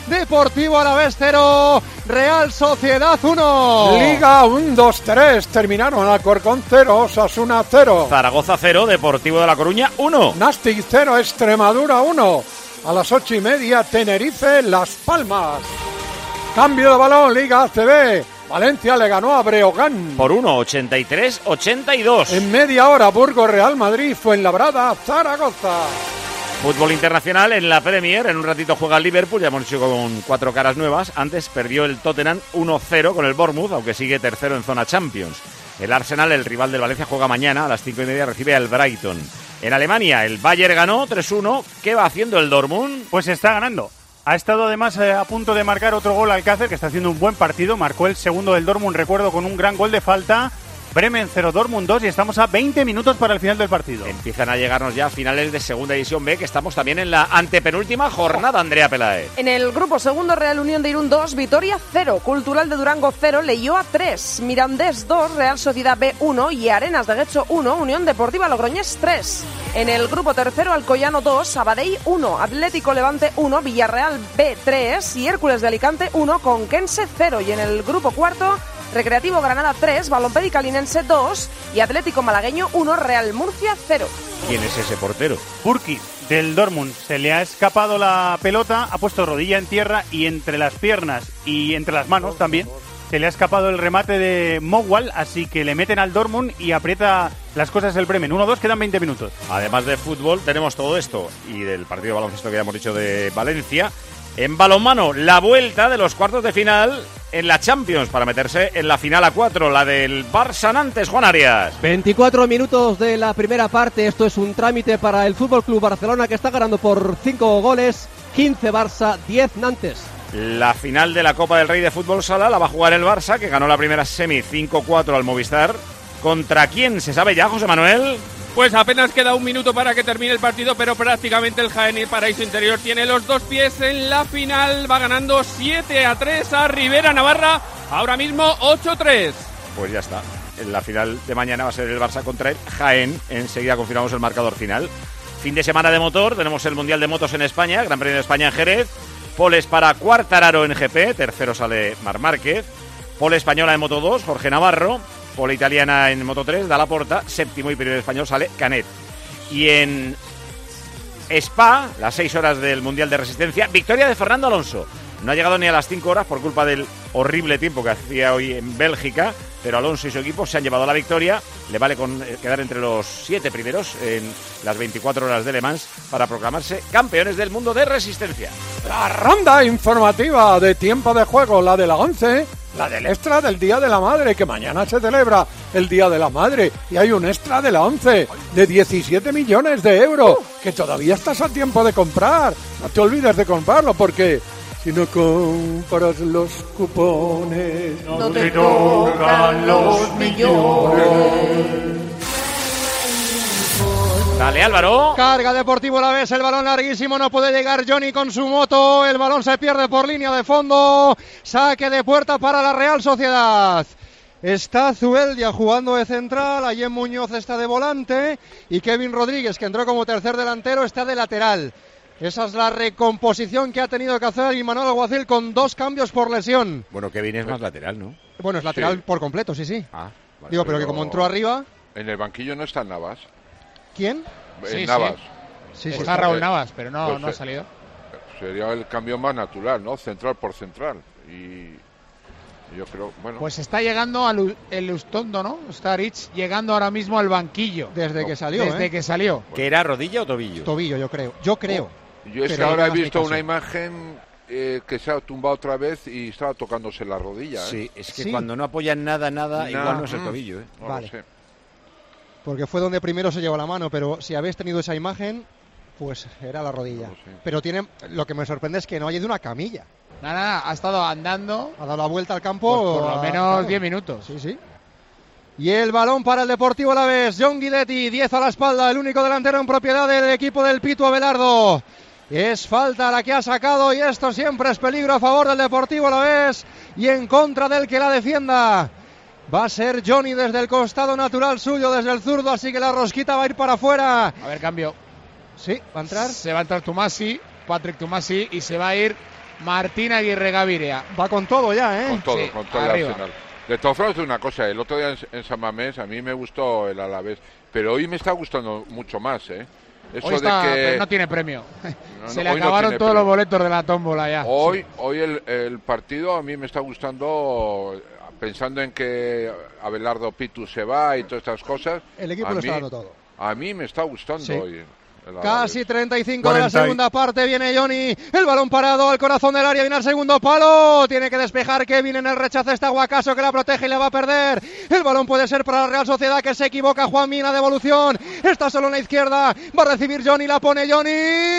Deportivo Alavés cero, Real Sociedad uno. Liga uno, dos, tres, terminaron Alcorcón cero, Osasuna cero. Zaragoza cero, Deportivo de La Coruña uno. Nastic cero, Extremadura uno. A las ocho y media, Tenerife, Las Palmas. Cambio de balón, Liga A C B. Valencia le ganó a Breogán. Por uno, ochenta y tres a ochenta y dos. En media hora, Burgos, Real Madrid, Fuenlabrada, Zaragoza. Fútbol internacional en la Premier. En un ratito juega el Liverpool. Ya hemos hecho con cuatro caras nuevas. Antes perdió el Tottenham uno cero con el Bournemouth, aunque sigue tercero en zona Champions. El Arsenal, el rival del Valencia, juega mañana a las cinco y media. Recibe al Brighton. En Alemania, el Bayern ganó tres uno. ¿Qué va haciendo el Dortmund? Pues está ganando. Ha estado además eh, a punto de marcar otro gol Alcácer, que está haciendo un buen partido. Marcó el segundo del Dortmund, recuerdo, con un gran gol de falta. Bremen cero, Dortmund dos, y estamos a veinte minutos para el final del partido. Empiezan a llegarnos ya finales de Segunda División B, que estamos también en la antepenúltima jornada, Andrea Peláez. En el grupo segundo, Real Unión de Irún dos, Vitoria cero, Cultural de Durango cero, Leioa tres, Mirandés dos, Real Sociedad B uno y Arenas de Guecho uno, Unión Deportiva Logroñés tres. En el grupo tercero, Alcoyano dos, Sabadell uno, Atlético Levante uno, Villarreal B tres y Hércules de Alicante uno, Conquense cero. Y en el grupo cuarto, Recreativo Granada tres, Balompédica Linense dos y Atlético Malagueño uno, Real Murcia cero. ¿Quién es ese portero? Burkic, del Dortmund. Se le ha escapado la pelota, ha puesto rodilla en tierra y entre las piernas y entre las manos también se le ha escapado el remate de Mogwal, así que le meten al Dortmund y aprieta las cosas el Bremen. uno dos, quedan veinte minutos. Además de fútbol tenemos todo esto y del partido de baloncesto que ya hemos dicho de Valencia. En balonmano, la vuelta de los cuartos de final en la Champions para meterse en la final a cuatro, la del Barça Nantes, Juan Arias. veinticuatro minutos de la primera parte, esto es un trámite para el F C Barcelona, que está ganando por cinco goles, quince Barça, diez Nantes. La final de la Copa del Rey de Fútbol Sala la va a jugar el Barça, que ganó la primera semi cinco cuatro al Movistar. ¿Contra quién se sabe ya, José Manuel? Pues apenas queda un minuto para que termine el partido, pero prácticamente el Jaén y el Paraíso Interior tiene los dos pies en la final. Va ganando siete a tres a Rivera Navarra, ahora mismo ocho tres. Pues ya está. En la final de mañana va a ser el Barça contra el Jaén. Enseguida confirmamos el marcador final. Fin de semana de motor, tenemos el Mundial de Motos en España, Gran Premio de España en Jerez. Poles para Quartararo en G P, tercero sale Marc Márquez. Pole española en Moto dos, Jorge Navarro. Pole italiana en Moto tres, Dalla Porta. Séptimo y primero español sale Canet. Y en Spa, las seis horas del Mundial de Resistencia, victoria de Fernando Alonso. No ha llegado ni a las cinco horas por culpa del horrible tiempo que hacía hoy en Bélgica, pero Alonso y su equipo se han llevado la victoria. Le vale con quedar entre los siete primeros en las veinticuatro horas de Le Mans para proclamarse campeones del mundo de resistencia. La ronda informativa de tiempo de juego, la de la once, la del extra del Día de la Madre, que mañana se celebra el Día de la Madre, y hay un extra de la once de diecisiete millones de euros, que todavía estás a tiempo de comprar. No te olvides de comprarlo, porque si no compras los cupones, no, no te tocan los millones. Dale, Álvaro. Carga Deportivo Alavés, el balón larguísimo, no puede llegar Johnny con su moto, el balón se pierde por línea de fondo, saque de puerta para la Real Sociedad. Está Zueldia jugando de central, Ayem Muñoz está de volante y Kevin Rodríguez, que entró como tercer delantero, está de lateral. Esa es la recomposición que ha tenido que hacer Imanol Alguacil con dos cambios por lesión. Bueno, Kevin es más lateral, ¿no? Bueno, es lateral Sí. por completo, sí, sí. Ah, vale, Digo, pero que como entró arriba... En el banquillo no está Navas. ¿Quién? En Sí, Navas. Sí, sí. Está Raúl Navas, pero no, Pues, no ha eh, salido. Sería el cambio más natural, ¿no? Central por central. Y yo creo, bueno. Pues está llegando al el Ustondo, ¿no? Está Rich llegando ahora mismo al banquillo. Desde que salió, Desde ¿eh? que salió. ¿Que era rodilla o tobillo? Tobillo, yo creo. Yo creo. Yo es que Pero ahora he no me visto caso. una imagen eh, que se ha tumbado otra vez y estaba tocándose la rodilla. ¿eh? Sí, es que Sí. cuando no apoyan nada, nada, Nah, igual no es el mm, tobillo, ¿eh? no Vale. lo sé. Porque fue donde primero se llevó la mano, pero si habéis tenido esa imagen, pues era la rodilla. No lo sé. Pero tiene, lo que me sorprende es que no haya ido una camilla. Nada, nada, ha estado andando Ha dado la vuelta al campo. por, por lo a- menos claro. diez minutos. Sí, sí. Y el balón para el Deportivo Alavés. John Guidetti, diez a la espalda, el único delantero en propiedad del equipo del Pitu Abelardo. Es falta la que ha sacado y esto siempre es peligro a favor del Deportivo Alavés y en contra del que la defienda. Va a ser Johnny desde el costado natural suyo, desde el zurdo, así que la rosquita va a ir para afuera. A ver, cambio. Sí, va a entrar. Se va a entrar Tomasi, Patrick Tomasi, y se va a ir Martín Aguirre Gaviria. Va con todo ya, ¿eh? Con todo, Sí, con todo el arriba. Arsenal. De todas formas, una cosa, el otro día en, en San Mamés a mí me gustó el Alavés, pero hoy me está gustando mucho más, ¿eh? Eso Hoy está, de que pero no tiene premio. No, Se no, le hoy no acabaron tiene todos premio. los boletos de la tómbola ya. Hoy, Sí. hoy el, el partido a mí me está gustando, pensando en que Abelardo Pitu se va y todas estas cosas. El equipo a lo mí, está dando todo. A mí me está gustando Sí. hoy. el Alavés. Casi treinta y cinco de la cuarenta y- segunda parte, viene Johnny, el balón parado al corazón del área, viene al segundo palo, tiene que despejar Kevin en el rechazo, está Guacaso que la protege y le va a perder, el balón puede ser para la Real Sociedad que se equivoca, Juanmi, la devolución, está solo en la izquierda, va a recibir Johnny, la pone Johnny,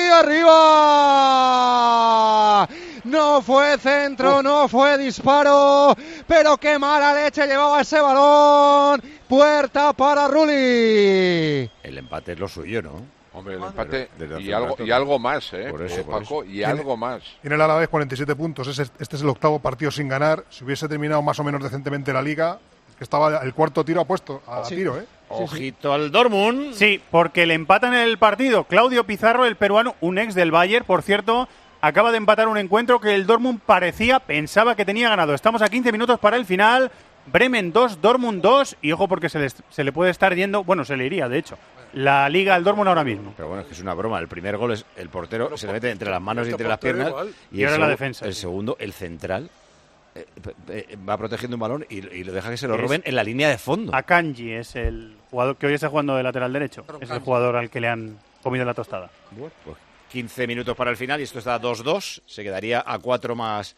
arriba, no fue centro, uh. no fue disparo, pero qué mala leche llevaba ese balón, puerta para Rulli. El empate es lo suyo, ¿no? Hombre, el empate Desde hace y un algo, rato, y ¿no? algo más, ¿eh? Por eso, eh, por Paco, eso. y algo más. Tiene el Alavés cuarenta y siete puntos. Este, este es el octavo partido sin ganar. Si hubiese terminado más o menos decentemente la liga, que estaba el cuarto tiro apuesto a Sí. tiro, ¿eh? Ojito al Dortmund. Sí, porque le empatan el partido. Claudio Pizarro, el peruano, un ex del Bayern, por cierto, acaba de empatar un encuentro que el Dortmund parecía, pensaba que tenía ganado. Estamos a quince minutos para el final. Bremen dos, Dortmund dos. Y ojo porque se le, se le puede estar yendo, bueno, se le iría, de hecho, la liga al Dortmund ahora mismo. Pero bueno, es que es una broma. El primer gol es el portero, se le mete entre las manos y entre las portero piernas. igual. Y, Y el ahora la segu- defensa, El sí. segundo, el central, eh, eh, va protegiendo un balón y, y lo deja que se lo Es- roben en la línea de fondo. Akanji es el jugador que hoy está jugando de lateral derecho. Es el jugador al que le han comido la tostada. Bueno, pues quince minutos para el final y esto está dos dos. Se quedaría a cuatro más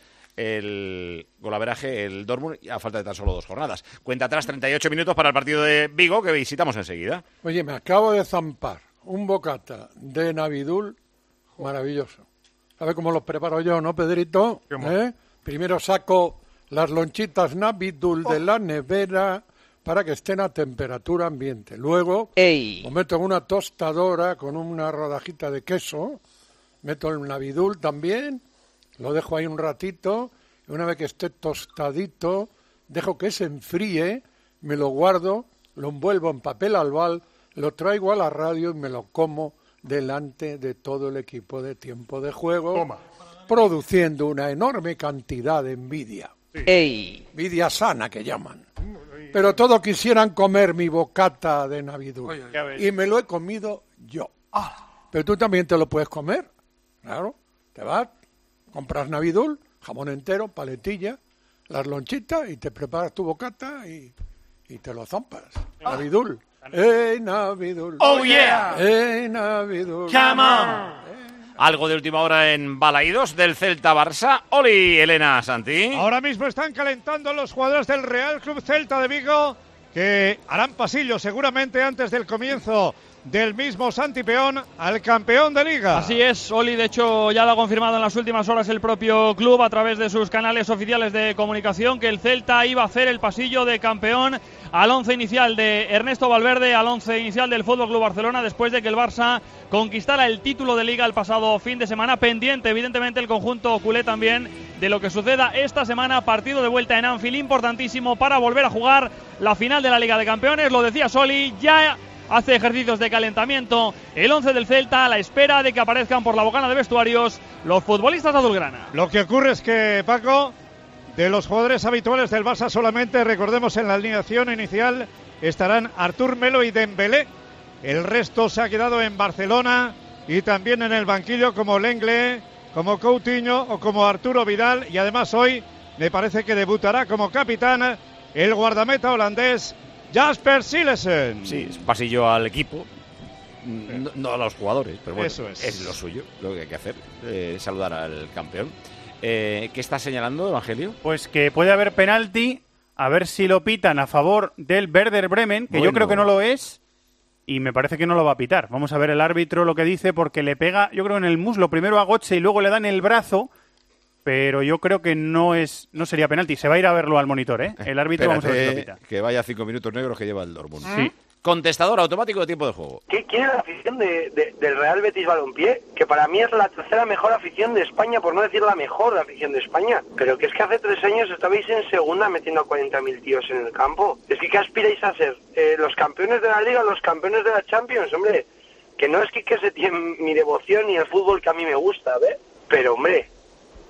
el golaveraje, el Dortmund, a falta de tan solo dos jornadas. Cuenta atrás treinta y ocho minutos para el partido de Vigo que visitamos enseguida. Oye, me acabo de zampar un bocata de Navidul maravilloso. ¿Sabes cómo los preparo yo, no, Pedrito? ¿Eh? Primero saco las lonchitas Navidul de la nevera para que estén a temperatura ambiente. Luego lo meto en una tostadora con una rodajita de queso, meto el Navidul también, lo dejo ahí un ratito, y una vez que esté tostadito, dejo que se enfríe, me lo guardo, lo envuelvo en papel albal, lo traigo a la radio y me lo como delante de todo el equipo de Tiempo de Juego, produciendo una enorme cantidad de envidia. Envidia sana que llaman. Pero todos quisieran comer mi bocata de Navidul. Y me lo he comido yo. Pero tú también te lo puedes comer. Claro. Te vas, compras Navidul, jamón entero, paletilla, las lonchitas y te preparas tu bocata y, y te lo zampas. Navidul. ¡Eh, Navidul! ¡Oh, yeah! ¡Eh, Navidul! Come on. Algo de última hora en Balaídos del Celta Barça. Oli, Elena, Santi. Ahora mismo están calentando los jugadores del Real Club Celta de Vigo, que harán pasillo seguramente antes del comienzo del mismo Santi Peón al campeón de Liga. Así es, Oli, de hecho ya lo ha confirmado en las últimas horas el propio club a través de sus canales oficiales de comunicación que el Celta iba a hacer el pasillo de campeón al once inicial de Ernesto Valverde, al once inicial del F C Barcelona, después de que el Barça conquistara el título de Liga el pasado fin de semana, pendiente evidentemente el conjunto culé también de lo que suceda esta semana, partido de vuelta en Anfield, importantísimo para volver a jugar la final de la Liga de Campeones, lo decía Soli, ya hace ejercicios de calentamiento el once del Celta a la espera de que aparezcan por la bocana de vestuarios los futbolistas azulgrana. Lo que ocurre es que, Paco, de los jugadores habituales del Barça solamente, recordemos, en la alineación inicial estarán Artur Melo y Dembélé. El resto se ha quedado en Barcelona y también en el banquillo como Lenglet, como Coutinho o como Arturo Vidal. Y además hoy me parece que debutará como capitán el guardameta holandés Jasper Silesen. Sí, es pasillo al equipo, no, no a los jugadores, pero bueno, Eso es. es lo suyo, lo que hay que hacer, eh, saludar al campeón. Eh, ¿Qué está señalando, Evangelio? Pues que puede haber penalti, a ver si lo pitan a favor del Werder Bremen, que Bueno. yo creo que no lo es, y me parece que no lo va a pitar. Vamos a ver el árbitro lo que dice, porque le pega, yo creo, en el muslo primero a Götze y luego le dan el brazo, pero yo creo que no es no sería penalti. Se va a ir a verlo al monitor, ¿eh? El árbitro, vamos a ver si lo pita. Que vaya cinco minutos negros que lleva el Dortmund. Sí. Contestador automático de tiempo de juego. ¿Qué quiere la afición de, de- del Real Betis Balompié? Que para mí es la tercera mejor afición de España, por no decir la mejor afición de España. Pero que es que hace tres años estabais en segunda metiendo a cuarenta mil tíos en el campo. Es que ¿qué aspiráis a ser? Eh, ¿Los campeones de la Liga, los campeones de la Champions? Hombre, que no es que, que se tiene mi devoción ni el fútbol que a mí me gusta, ¿ves? Pero hombre,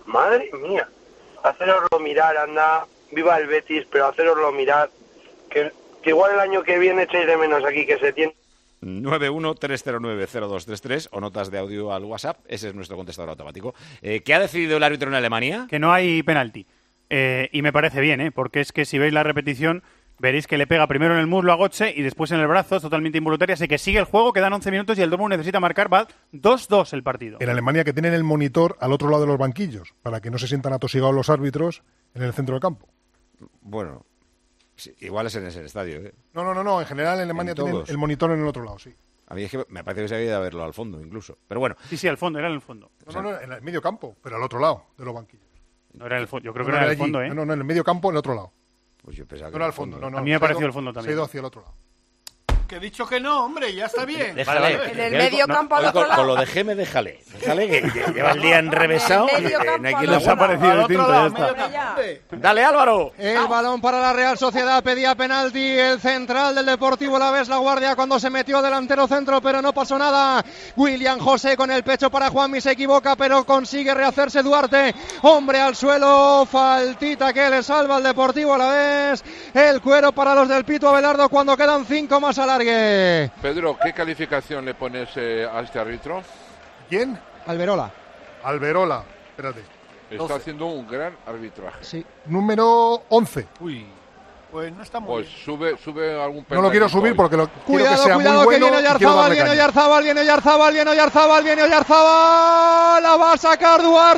Madre mía. Haceroslo mirar, anda. Viva el Betis, pero haceroslo mirar. Que, que igual el año que viene echéis de menos aquí que se tiene. nueve uno tres cero nueve cero dos tres tres o notas de audio al WhatsApp. Ese es nuestro contestador automático. Eh, ¿Qué ha decidido el árbitro en Alemania? Que no hay penalti. Eh, y me parece bien, ¿eh? Porque es que si veis la repetición, veréis que le pega primero en el muslo a Götze y después en el brazo, totalmente involuntaria. Así que sigue el juego, quedan once minutos y el Dortmund necesita marcar. Va dos dos el partido. En Alemania, que tienen el monitor al otro lado de los banquillos, para que no se sientan atosigados los árbitros en el centro del campo. Bueno, sí, igual es en ese estadio, ¿eh? No, no, no, no. En general en Alemania ¿En tienen todos? el monitor en el otro lado, sí. A mí es que me parece que se había ido a verlo al fondo, incluso. Pero bueno. Sí, sí, al fondo, era en el fondo. No, no, no, en el medio campo, pero al otro lado de los banquillos. No era en el fondo, yo creo No, que no, era en el allí. fondo, ¿eh? No, no, en el medio campo, en el otro lado. Pues yo pensaba que No era al fondo, no, no. A mí me ha se ha parecido ido- el fondo también. Se ha ido hacia el otro lado. Que he dicho que no, hombre, ya está bien. Déjale. Vale, vale. En el Déjale, medio no, campo al oye, otro con, lado. con lo de Geme, déjale. Déjale que lle- lleva el día enrevesado. En el medio y, eh, campo no hay al quien otro lo sepa. Al otro lado, medio Hombre, ya. campo. Dale, Álvaro. El balón para la Real Sociedad, pedía penalti el central del Deportivo Alavés, La Guardia, cuando se metió delantero centro, pero no pasó nada. William José con el pecho para Juanmi, se equivoca, pero consigue rehacerse Duarte. Hombre al suelo, faltita que le salva al Deportivo Alavés. El cuero para los del Pito Abelardo cuando quedan cinco más alargue. Pedro, ¿qué calificación le pones eh, a este árbitro? ¿Quién? Alberola. Alberola. Espérate. Está doce. haciendo un gran arbitraje. Sí. Número once. Uy, pues no está muy Pues bien. sube, sube algún No lo quiero peldañito subir hoy. porque lo quiero que Cuidado, sea cuidado, muy bueno que viene y quiero Oyarzábal, darle viene caña. Oyarzábal, viene Oyarzábal, viene Oyarzábal, viene Oyarzábal, la va a sacar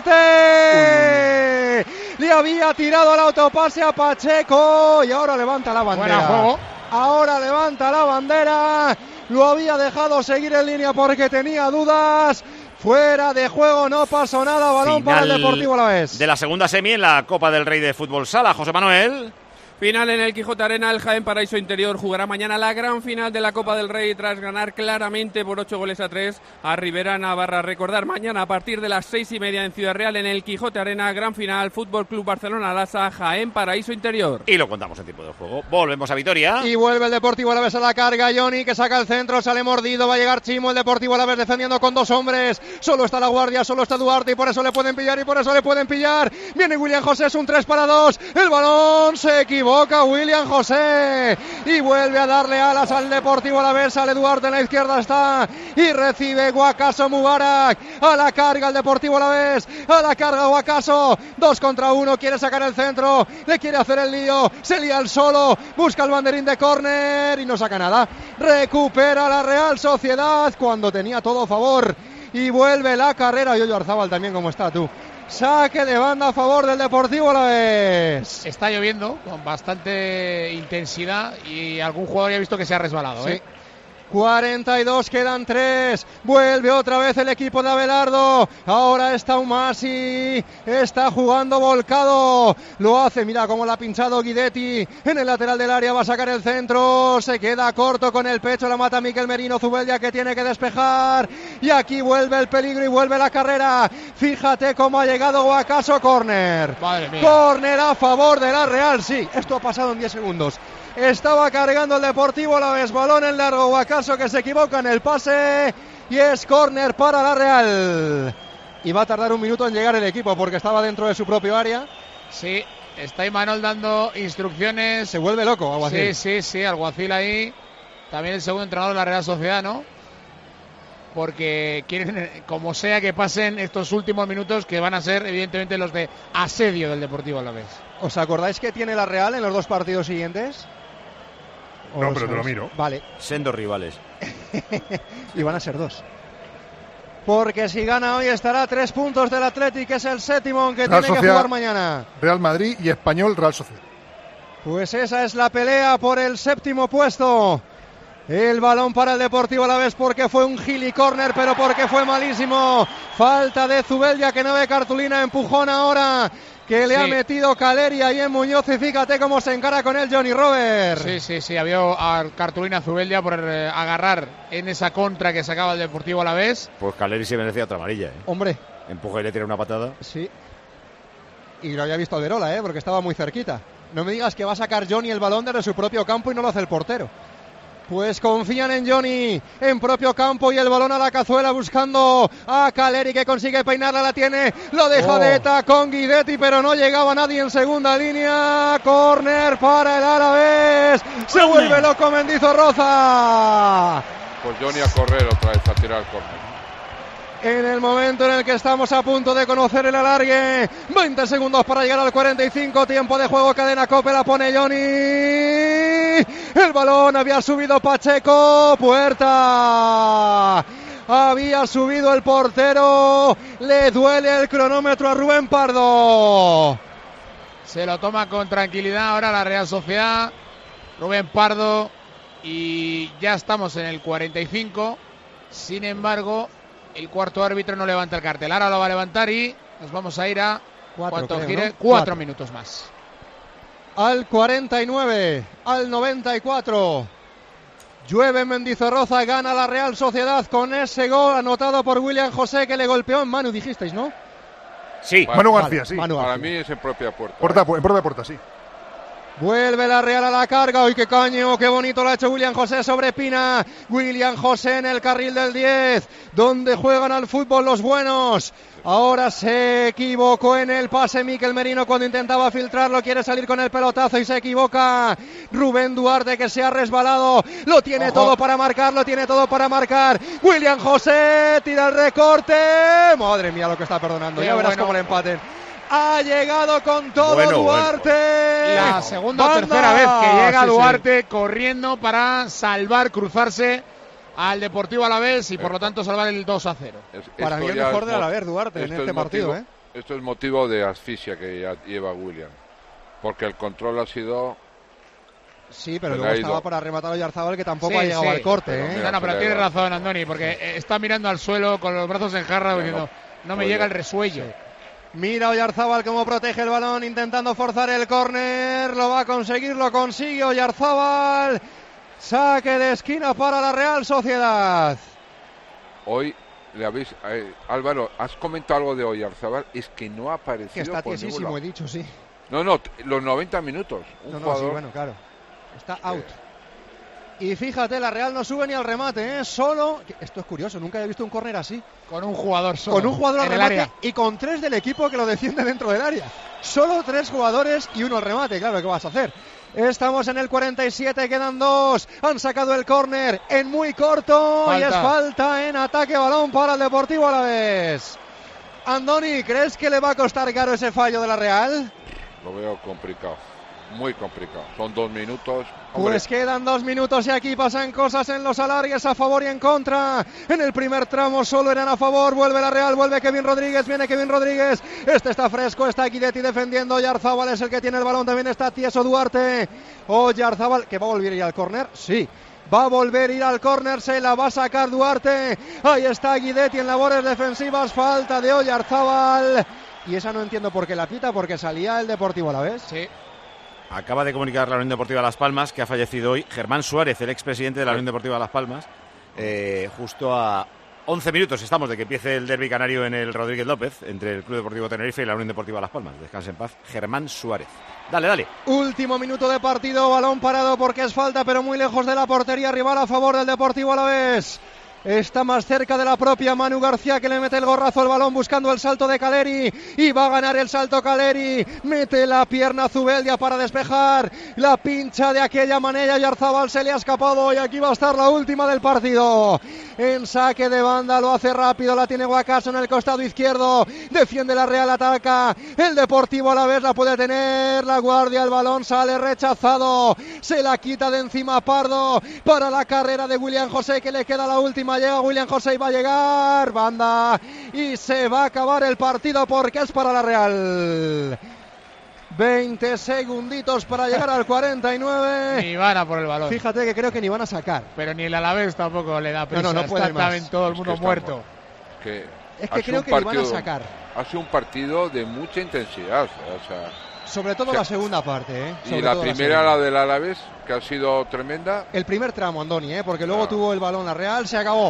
Duarte. Le había tirado el autopase a Pacheco y ahora levanta la bandera. Buen juego. Ahora levanta la bandera. Lo había dejado seguir en línea porque tenía dudas. Fuera de juego, no pasó nada. Balón para el Deportivo Alavés. De la segunda semi en la Copa del Rey de Fútbol Sala. José Manuel. Final en el Quijote Arena, el Jaén Paraíso Interior jugará mañana la gran final de la Copa del Rey tras ganar claramente por ocho goles a tres a Rivera Navarra. Recordar mañana a partir de las seis y media en Ciudad Real en el Quijote Arena, gran final, Fútbol Club Barcelona Lasa, Jaén Paraíso Interior. Y lo contamos en tiempo de juego. Volvemos a Vitoria. Y vuelve el Deportivo Alavés a la carga. Johnny que saca el centro, sale mordido, va a llegar Chimo. El Deportivo Alavés defendiendo con dos hombres. Solo está La Guardia, solo está Duarte y por eso le pueden pillar y por eso le pueden pillar. Viene William José, es un tres para dos. El balón se equivoca William José y vuelve a darle alas al Deportivo Alavés. Sale Duarte, en la izquierda está y recibe Guacaso Mubarak. A la carga el Deportivo Alavés, a la carga Guacaso. Dos contra uno, quiere sacar el centro, le quiere hacer el lío, se lía el solo, busca el banderín de córner y no saca nada. Recupera la Real Sociedad cuando tenía todo a favor y vuelve la carrera. Yoyo Arzábal también, como está tú. Saque de banda a favor del Deportivo Alavés. Está lloviendo con bastante intensidad y algún jugador ya he visto que se ha resbalado. Sí. ¿eh? cuarenta y dos, quedan tres. Vuelve otra vez el equipo de Abelardo. Ahora está Umasi. Está jugando volcado. Lo hace, mira cómo la ha pinchado Guidetti. En el lateral del área va a sacar el centro. Se queda corto con el pecho. La mata Miquel Merino. Zubeldia que tiene que despejar. Y aquí vuelve el peligro y vuelve la carrera. Fíjate cómo ha llegado Guacaso. Córner. Madre mía. Córner a favor de la Real. Sí, esto ha pasado en diez segundos. Estaba cargando el Deportivo Alavés, balón en largo, Guacaso que se equivoca en el pase y es córner para la Real. Y va a tardar un minuto en llegar el equipo porque estaba dentro de su propio área. Sí, está Imanol dando instrucciones. Se vuelve loco, Sí, Alguacil. sí, sí, Alguacil ahí. También el segundo entrenador de la Real Sociedad, ¿no? Porque quieren, como sea, que pasen estos últimos minutos que van a ser, evidentemente, los de asedio del Deportivo Alavés. ¿Os acordáis que tiene la Real en los dos partidos siguientes? ¿O No, lo pero te lo sabéis? miro. Vale. Siendo rivales. Y van a ser dos. Porque si gana hoy estará a tres puntos del Athletic, que es el séptimo, aunque Real tiene que Sociedad, jugar mañana. Real Madrid y Español Real Sociedad. Pues esa es la pelea por el séptimo puesto. El balón para el Deportivo Alavés porque fue un gili corner, pero porque fue malísimo. Falta de Zubeldia que no ve cartulina, empujón ahora que le Sí. ha metido Caleri ahí en Muñoz y fíjate cómo se encara con él Johnny Robert. Sí, sí, sí, había a cartulina Zubeldia por eh, agarrar en esa contra que sacaba el Deportivo Alavés. Pues Caleri se merecía otra amarilla, ¿eh? Hombre. Empuja y le tira una patada. Sí. Y lo había visto Alberola, ¿eh? Porque estaba muy cerquita. No me digas que va a sacar Johnny el balón desde su propio campo y no lo hace el portero. Pues confían en Johnny, en propio campo, y el balón a la cazuela buscando a Caleri, que consigue peinarla, la tiene, lo deja Oh. de ETA con Guidetti, pero no llegaba nadie en segunda línea. Córner para el Alavés, se vuelve loco Mendizorroza. Pues Johnny a correr otra vez a tirar el córner. En el momento en el que estamos a punto de conocer el alargue, veinte segundos para llegar al cuarenta y cinco, tiempo de juego, Cadena Cope, la pone Johnny, el balón había subido Pacheco, puerta, había subido el portero, le duele el cronómetro a Rubén Pardo. Se lo toma con tranquilidad ahora la Real Sociedad, Rubén Pardo, y ya estamos en el cuarenta y cinco, sin embargo... El cuarto árbitro no levanta el cartel. Ahora lo va a levantar y nos vamos a ir a cuatro, cuánto creo, gire, ¿no? cuatro, Cuatro. minutos más. Al cuarenta y nueve, al noventa y cuatro. Llueve Mendizorroza, gana la Real Sociedad con ese gol anotado por William José, que le golpeó en Manu, dijisteis, ¿no? Sí. Manu Vale, García, sí. Manu Para García. mí es en propia puerta. Puerta, en propia puerta, sí. Vuelve la Real a la carga. ¡Uy, qué caño! ¡Qué bonito lo ha hecho William José sobre Pina! William José en el carril del diez, donde juegan al fútbol los buenos. Ahora se equivocó en el pase Mikel Merino cuando intentaba filtrarlo. Quiere salir con el pelotazo y se equivoca. Rubén Duarte, que se ha resbalado. Lo tiene Ojo. todo para marcar, lo tiene todo para marcar. William José tira el recorte. Madre mía lo que está perdonando. Qué Ya verás bueno. cómo le empaten. Ha llegado con todo Bueno, Duarte. La segunda o Banda. tercera vez que llega Sí, sí. Duarte corriendo para salvar, cruzarse al Deportivo Alavés y por lo tanto salvar el dos a cero. Es- Para esto mí el ya mejor es de mo- Alavés, Duarte, en esto este es partido, motivo- ¿eh? Esto es motivo de asfixia que ya lleva William. Porque el control ha sido... Sí, pero Se le luego ha ido. estaba para rematar a Oyarzabal, que tampoco Sí, ha llegado sí. al corte, Pero ¿eh? mira, No, no, pero se le tienes va. razón, Andoni, porque eh, está mirando al suelo con los brazos en jarra Ya, diciendo, no. no me Oye. llega el resuello. Mira Oyarzábal cómo protege el balón, intentando forzar el córner. Lo va a conseguir, lo consigue Oyarzábal. Saque de esquina para la Real Sociedad. Hoy le habéis... eh, Álvaro, has comentado algo de Oyarzábal. Es que no ha aparecido Que está por ningún tiesísimo, lado. he dicho, sí. No, no, t- los noventa minutos. Un No, no, jugador... sí, bueno, claro. Está out. Y fíjate, la Real no sube ni al remate, ¿eh? Solo... Esto es curioso, nunca he visto un córner así. Con un jugador solo. Con un jugador al en el remate área. y con tres del equipo que lo defiende dentro del área. Solo tres jugadores y uno al remate, claro, ¿qué vas a hacer? Estamos en el cuarenta y siete, quedan dos. Han sacado el córner en muy corto y Falta. es falta en ataque, balón para el Deportivo Alavés. Andoni, ¿crees que le va a costar caro ese fallo de la Real? Lo veo complicado. Muy complicado. Son dos minutos. Hombre, Pues quedan dos minutos y aquí pasan cosas en los alargues a favor y en contra. En el primer tramo solo eran a favor. Vuelve la Real, vuelve Kevin Rodríguez, viene Kevin Rodríguez. Este está fresco, está Guidetti defendiendo. Oyarzábal es el que tiene el balón, también está Tieso Duarte. Oyarzábal, que va a volver a ir al córner, sí. Va a volver a ir al córner, se la va a sacar Duarte. Ahí está Guidetti en labores defensivas, falta de Oyarzábal. Y esa no entiendo por qué la pita, porque salía el Deportivo Alavés. Sí. Acaba de comunicar la Unión Deportiva Las Palmas que ha fallecido hoy Germán Suárez, el expresidente de la Unión Deportiva Las Palmas. Eh, justo a once minutos estamos de que empiece el derbi canario en el Rodríguez López, entre el Club Deportivo Tenerife y la Unión Deportiva Las Palmas. Descanse en paz, Germán Suárez. Dale, dale. Último minuto de partido, balón parado porque es falta, pero muy lejos de la portería rival a favor del Deportivo Alavés. Está más cerca de la propia Manu García, que le mete el gorrazo al balón buscando el salto de Caleri. Y va a ganar el salto Caleri. Mete la pierna Zubeldia para despejar. La pincha de aquella manera. Oyarzábal se le ha escapado y aquí va a estar la última del partido. En saque de banda lo hace rápido. La tiene Guacaso en el costado izquierdo. Defiende la Real, ataca. El Deportivo Alavés la puede tener. La guardia, el balón sale rechazado. Se la quita de encima Pardo para la carrera de William José, que le queda la última. Llega William José y va a llegar banda y se va a acabar el partido porque es para la Real. veinte segunditos para llegar al cuarenta y nueve. Ni van a por el balón. Fíjate que creo que ni van a sacar. Pero ni el Alavés tampoco le da prisa. No, no, no puede está más. también todo el Es mundo que está muerto. que Es ha que sido creo un que ni van a partido- sacar. Ha sido un partido de mucha intensidad. O sea, Sobre todo o sea, la segunda parte, ¿eh? y Sobre la todo primera, segunda. la del Alavés, que ha sido tremenda. El primer tramo, Andoni, ¿eh? Porque luego Ah. tuvo el balón la Real, se acabó.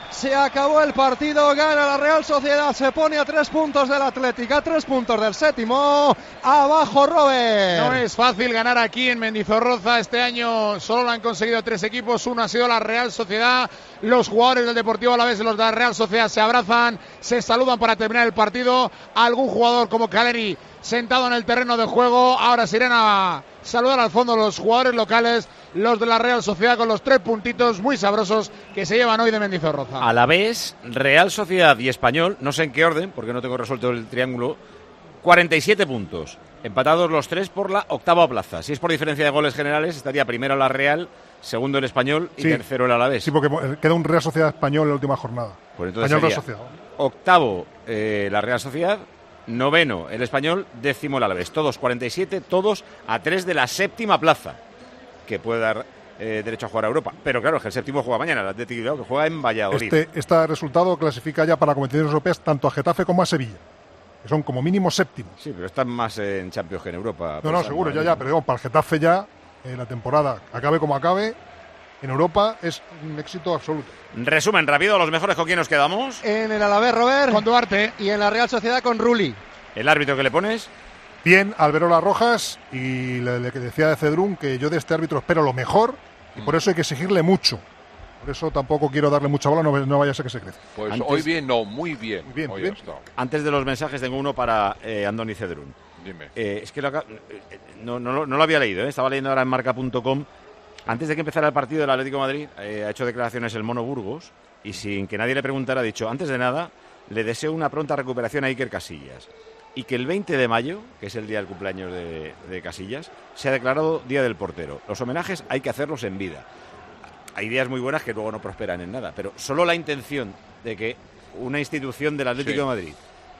Se acabó el partido, gana la Real Sociedad, se pone a tres puntos del Atlético, a tres puntos del séptimo. Abajo, Robert. No es fácil ganar aquí en Mendizorroza. Este año solo lo han conseguido tres equipos. Uno ha sido la Real Sociedad. Los jugadores del Deportivo Alavés y los de la Real Sociedad se abrazan, se saludan para terminar el partido. Algún jugador como Caleri sentado en el terreno de juego. Ahora se irán a saludar al fondo los jugadores locales, los de la Real Sociedad, con los tres puntitos muy sabrosos que se llevan hoy de Mendizorroza. Alavés, Real Sociedad y Español, no sé en qué orden, porque no tengo resuelto el triángulo, cuarenta y siete puntos. Empatados los tres por la octava plaza. Si es por diferencia de goles generales, estaría primero la Real, segundo el Español y sí, tercero el Alavés. Sí, porque queda un Real Sociedad Español en la última jornada. Pues entonces Español sería Real Sociedad. Octavo eh, la Real Sociedad, noveno el Español, décimo el Alavés. Todos cuarenta y siete, todos a tres de la séptima plaza, que puede dar eh, derecho a jugar a Europa. Pero claro, es que el séptimo juega mañana, el Atlético de Bilbao, que juega en Valladolid. Este, este resultado clasifica ya para competiciones europeas tanto a Getafe como a Sevilla, que son como mínimo séptimos. Sí, pero están más en Champions que en Europa. No, no, seguro, ya, ya, pero digamos, para el Getafe ya, eh, la temporada, acabe como acabe, en Europa es un éxito absoluto. Resumen rápido, los mejores con quién nos quedamos. En el Alavés, Robert. Con Duarte. Y en la Real Sociedad con Rulli. ¿El árbitro que le pones? Bien, Alberola Rojas, y le, le decía de Cedrún que yo de este árbitro espero lo mejor, y por eso hay que exigirle mucho. Por eso tampoco quiero darle mucha bola, no, no vaya a ser que se crezca. Pues Antes, hoy bien, no, muy bien. bien, hoy bien. Ha estado. Antes de los mensajes tengo uno para eh, Andoni Cedrún. Dime. Eh, es que lo, no, no, no lo había leído, ¿eh? Estaba leyendo ahora en marca punto com. Antes de que empezara el partido del Atlético de Madrid, eh, ha hecho declaraciones el Mono Burgos y sin que nadie le preguntara ha dicho, antes de nada, le deseo una pronta recuperación a Iker Casillas. Y que el veinte de mayo, que es el día del cumpleaños de, de Casillas, se ha declarado Día del Portero. Los homenajes hay que hacerlos en vida. Hay ideas muy buenas que luego no prosperan en nada, pero solo la intención de que una institución del Atlético sí. de Madrid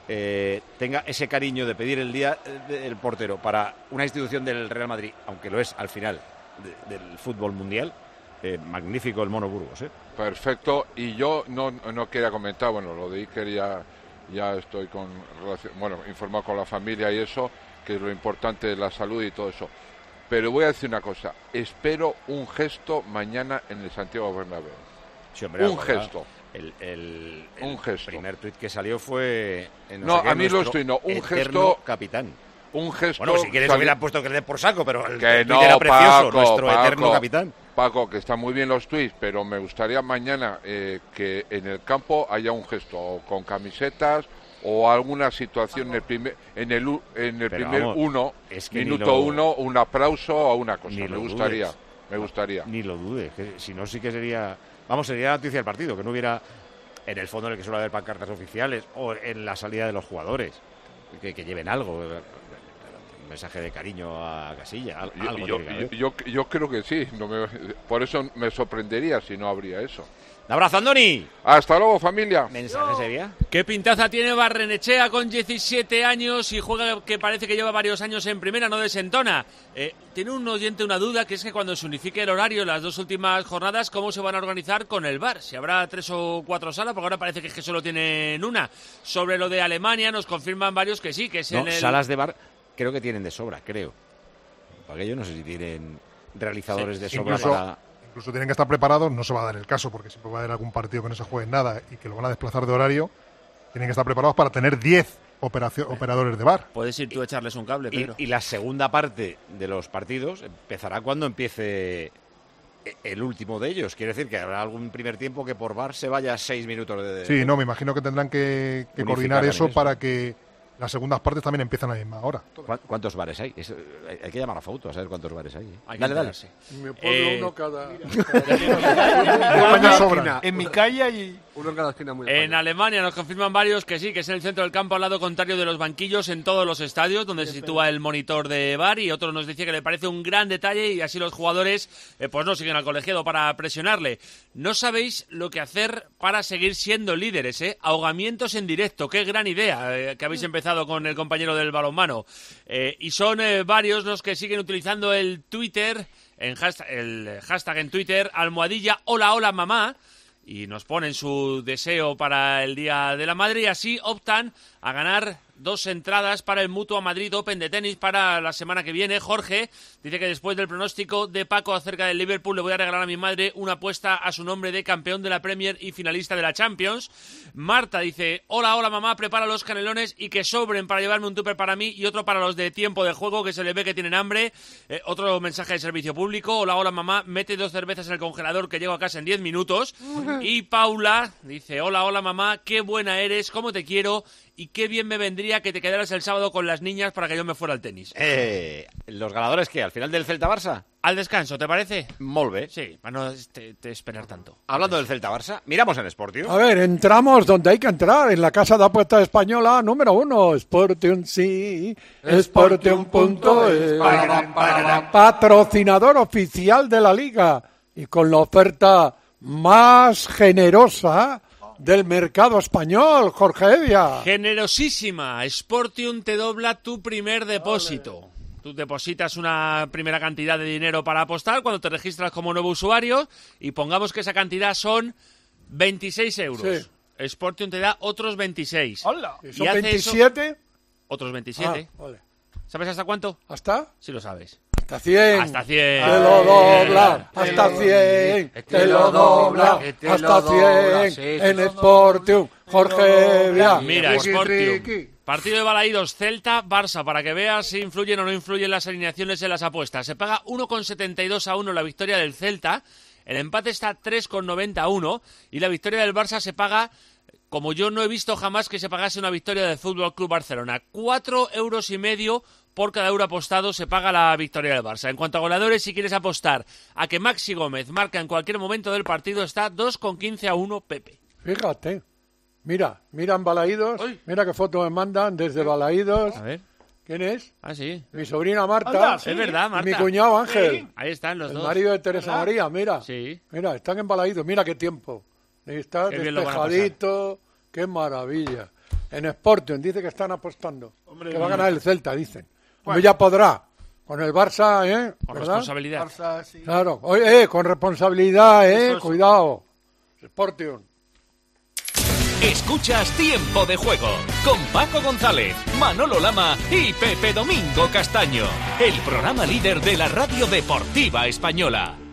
eh, tenga ese cariño de pedir el Día del Portero para una institución del Real Madrid, aunque lo es al final de, del fútbol mundial, eh, magnífico el Mono Burgos. ¿eh? Perfecto, y yo no, no quería comentar, bueno, lo de Iker ya... Ya estoy con bueno informado con la familia y eso, que es lo importante de la salud y todo eso. Pero voy a decir una cosa, espero un gesto mañana en el Santiago Bernabéu. Sí, hombre, un verdad, gesto. El, el, el un gesto. primer tuit que salió fue... En no, a mí lo estoy, no, un gesto... capitán. Un gesto... Bueno, si quieres sali... hubiera puesto que le dé por saco, pero el, que el no, era precioso, Paco, nuestro Paco, eterno capitán. Paco, que están muy bien los tuits, pero me gustaría mañana eh, que en el campo haya un gesto, o con camisetas... o alguna situación en el primer en el en el primer vamos, uno es que minuto lo, uno un aplauso o una cosa me gustaría dudes. me gustaría ni lo dudes, que si no sí que sería vamos sería noticia del partido, que no hubiera en el fondo en el que suele haber pancartas oficiales o en la salida de los jugadores que, que lleven algo, un mensaje de cariño a Casilla, algo yo, yo, yo, yo creo que sí, no me, por eso me sorprendería si no habría eso. Un abrazo, Andoni. Hasta luego, familia. ¿Mensaje sería? ¿Qué pintaza tiene Barrenechea con diecisiete años y juega que parece que lleva varios años en primera, no desentona? Eh, tiene un oyente una duda, que es que cuando se unifique el horario las dos últimas jornadas, ¿cómo se van a organizar con el V A R? Si habrá tres o cuatro salas, porque ahora parece que es que solo tienen una. Sobre lo de Alemania nos confirman varios que sí, que es no, en el... salas de V A R creo que tienen de sobra, creo. Para yo no sé si tienen realizadores sí, de sobra incluso... para... Incluso tienen que estar preparados, no se va a dar el caso, porque siempre va a haber algún partido que no se juegue nada y que lo van a desplazar de horario. Tienen que estar preparados para tener diez operadores de V A R. Puedes ir tú a echarles un cable, Pedro. Y, y la segunda parte de los partidos empezará cuando empiece el último de ellos. Quiere decir que habrá algún primer tiempo que por V A R se vaya seis minutos de... Sí, no, me imagino que tendrán que, que coordinar eso, eso para que las segundas partes también empiezan a la misma hora. ¿Cuántos bares hay? Es, hay que llamar a Fauto a saber cuántos bares hay. ¿eh? hay dale, dale. En mi pueblo eh... uno cada... cada... en mi calle hay uno en cada esquina. Muy en Alemania nos confirman varios que sí, que es en el centro del campo al lado contrario de los banquillos en todos los estadios, donde se sitúa el monitor de V A R, y otro nos decía que le parece un gran detalle y así los jugadores eh, pues no siguen al colegiado para presionarle. No sabéis lo que hacer para seguir siendo líderes, ¿eh? Ahogamientos en directo, qué gran idea eh, que habéis empezado con el compañero del balonmano. Eh, y son eh, varios los que siguen utilizando el Twitter, en hashtag, el hashtag en Twitter, almohadilla hola hola mamá, y nos ponen su deseo para el Día de la Madre y así optan a ganar dos entradas para el Mutua Madrid Open de tenis para la semana que viene. Jorge dice que después del pronóstico de Paco acerca del Liverpool le voy a regalar a mi madre una apuesta a su nombre de campeón de la Premier y finalista de la Champions. Marta dice, hola, hola mamá, prepara los canelones y que sobren para llevarme un tupper para mí y otro para los de tiempo de juego que se les ve que tienen hambre. Eh, otro mensaje de servicio público, hola, hola mamá, mete dos cervezas en el congelador que llego a casa en diez minutos. Y Paula dice, hola, hola mamá, qué buena eres, cómo te quiero y qué bien me vendría que te quedaras el sábado con las niñas para que yo me fuera al tenis. Eh, ¿Los ganadores qué? ¿Al final del Celta-Barça? Al descanso, ¿te parece? Molt bé. Sí, para no te, te esperar tanto. Hablando del Celta-Barça, miramos en Sportium. A ver, entramos donde hay que entrar, en la casa de apuesta española número uno, Sportium, sí, Sportium punto es, patrocinador oficial de la Liga y con la oferta más generosa del mercado español, Jorge Evia. Generosísima. Sportium te dobla tu primer depósito. Vale. Tú depositas una primera cantidad de dinero para apostar cuando te registras como nuevo usuario y pongamos que esa cantidad son veintiséis euros. Sí. Sportium te da otros veintiséis. ¡Hola! ¿Y son y veintisiete? Eso, otros veintisiete. Ah, vale. ¿Sabes hasta cuánto? ¿Hasta? Sí lo sabes. Hasta cien. Hasta cien. Te lo dobla. Hasta cien. Te lo dobla. Hasta cien. En Sportium. Jorge Evia. Mira, Sportium. Partido de Balaídos, Celta, Barça, para que veas si influyen o no influyen las alineaciones en las apuestas. Se paga uno con setenta y dos a uno la victoria del Celta, el empate está tres con noventa a uno y la victoria del Barça se paga, como yo no he visto jamás que se pagase una victoria del Fútbol Club Barcelona, cuatro euros y medio por cada euro apostado se paga la victoria del Barça. En cuanto a goleadores, si quieres apostar a que Maxi Gómez marca en cualquier momento del partido, está dos con quince a uno Pepe. Fíjate. Mira, miran Balaídos, Uy. Mira qué foto me mandan desde Balaídos. A ver. ¿Quién es? Ah, sí. Mi sobrina Marta. Anda, sí. Es verdad, Marta. Y mi cuñado Ángel. Sí. Ahí están los el dos. El marido de Teresa ¿verdad? María, mira. Sí. Mira, están en Balaídos, mira qué tiempo. Está qué despejadito, qué maravilla. En Sportium dice que están apostando. Hombre, que va a ganar el Celta, dicen. Hombre, ya podrá. Con el Barça, ¿eh? Con ¿verdad? Responsabilidad. Barça, sí. Claro. Oye, eh, con responsabilidad, ¿eh? Eso, cuidado. Sportium. Escuchas Tiempo de Juego con Paco González, Manolo Lama y Pepe Domingo Castaño, el programa líder de la radio deportiva española.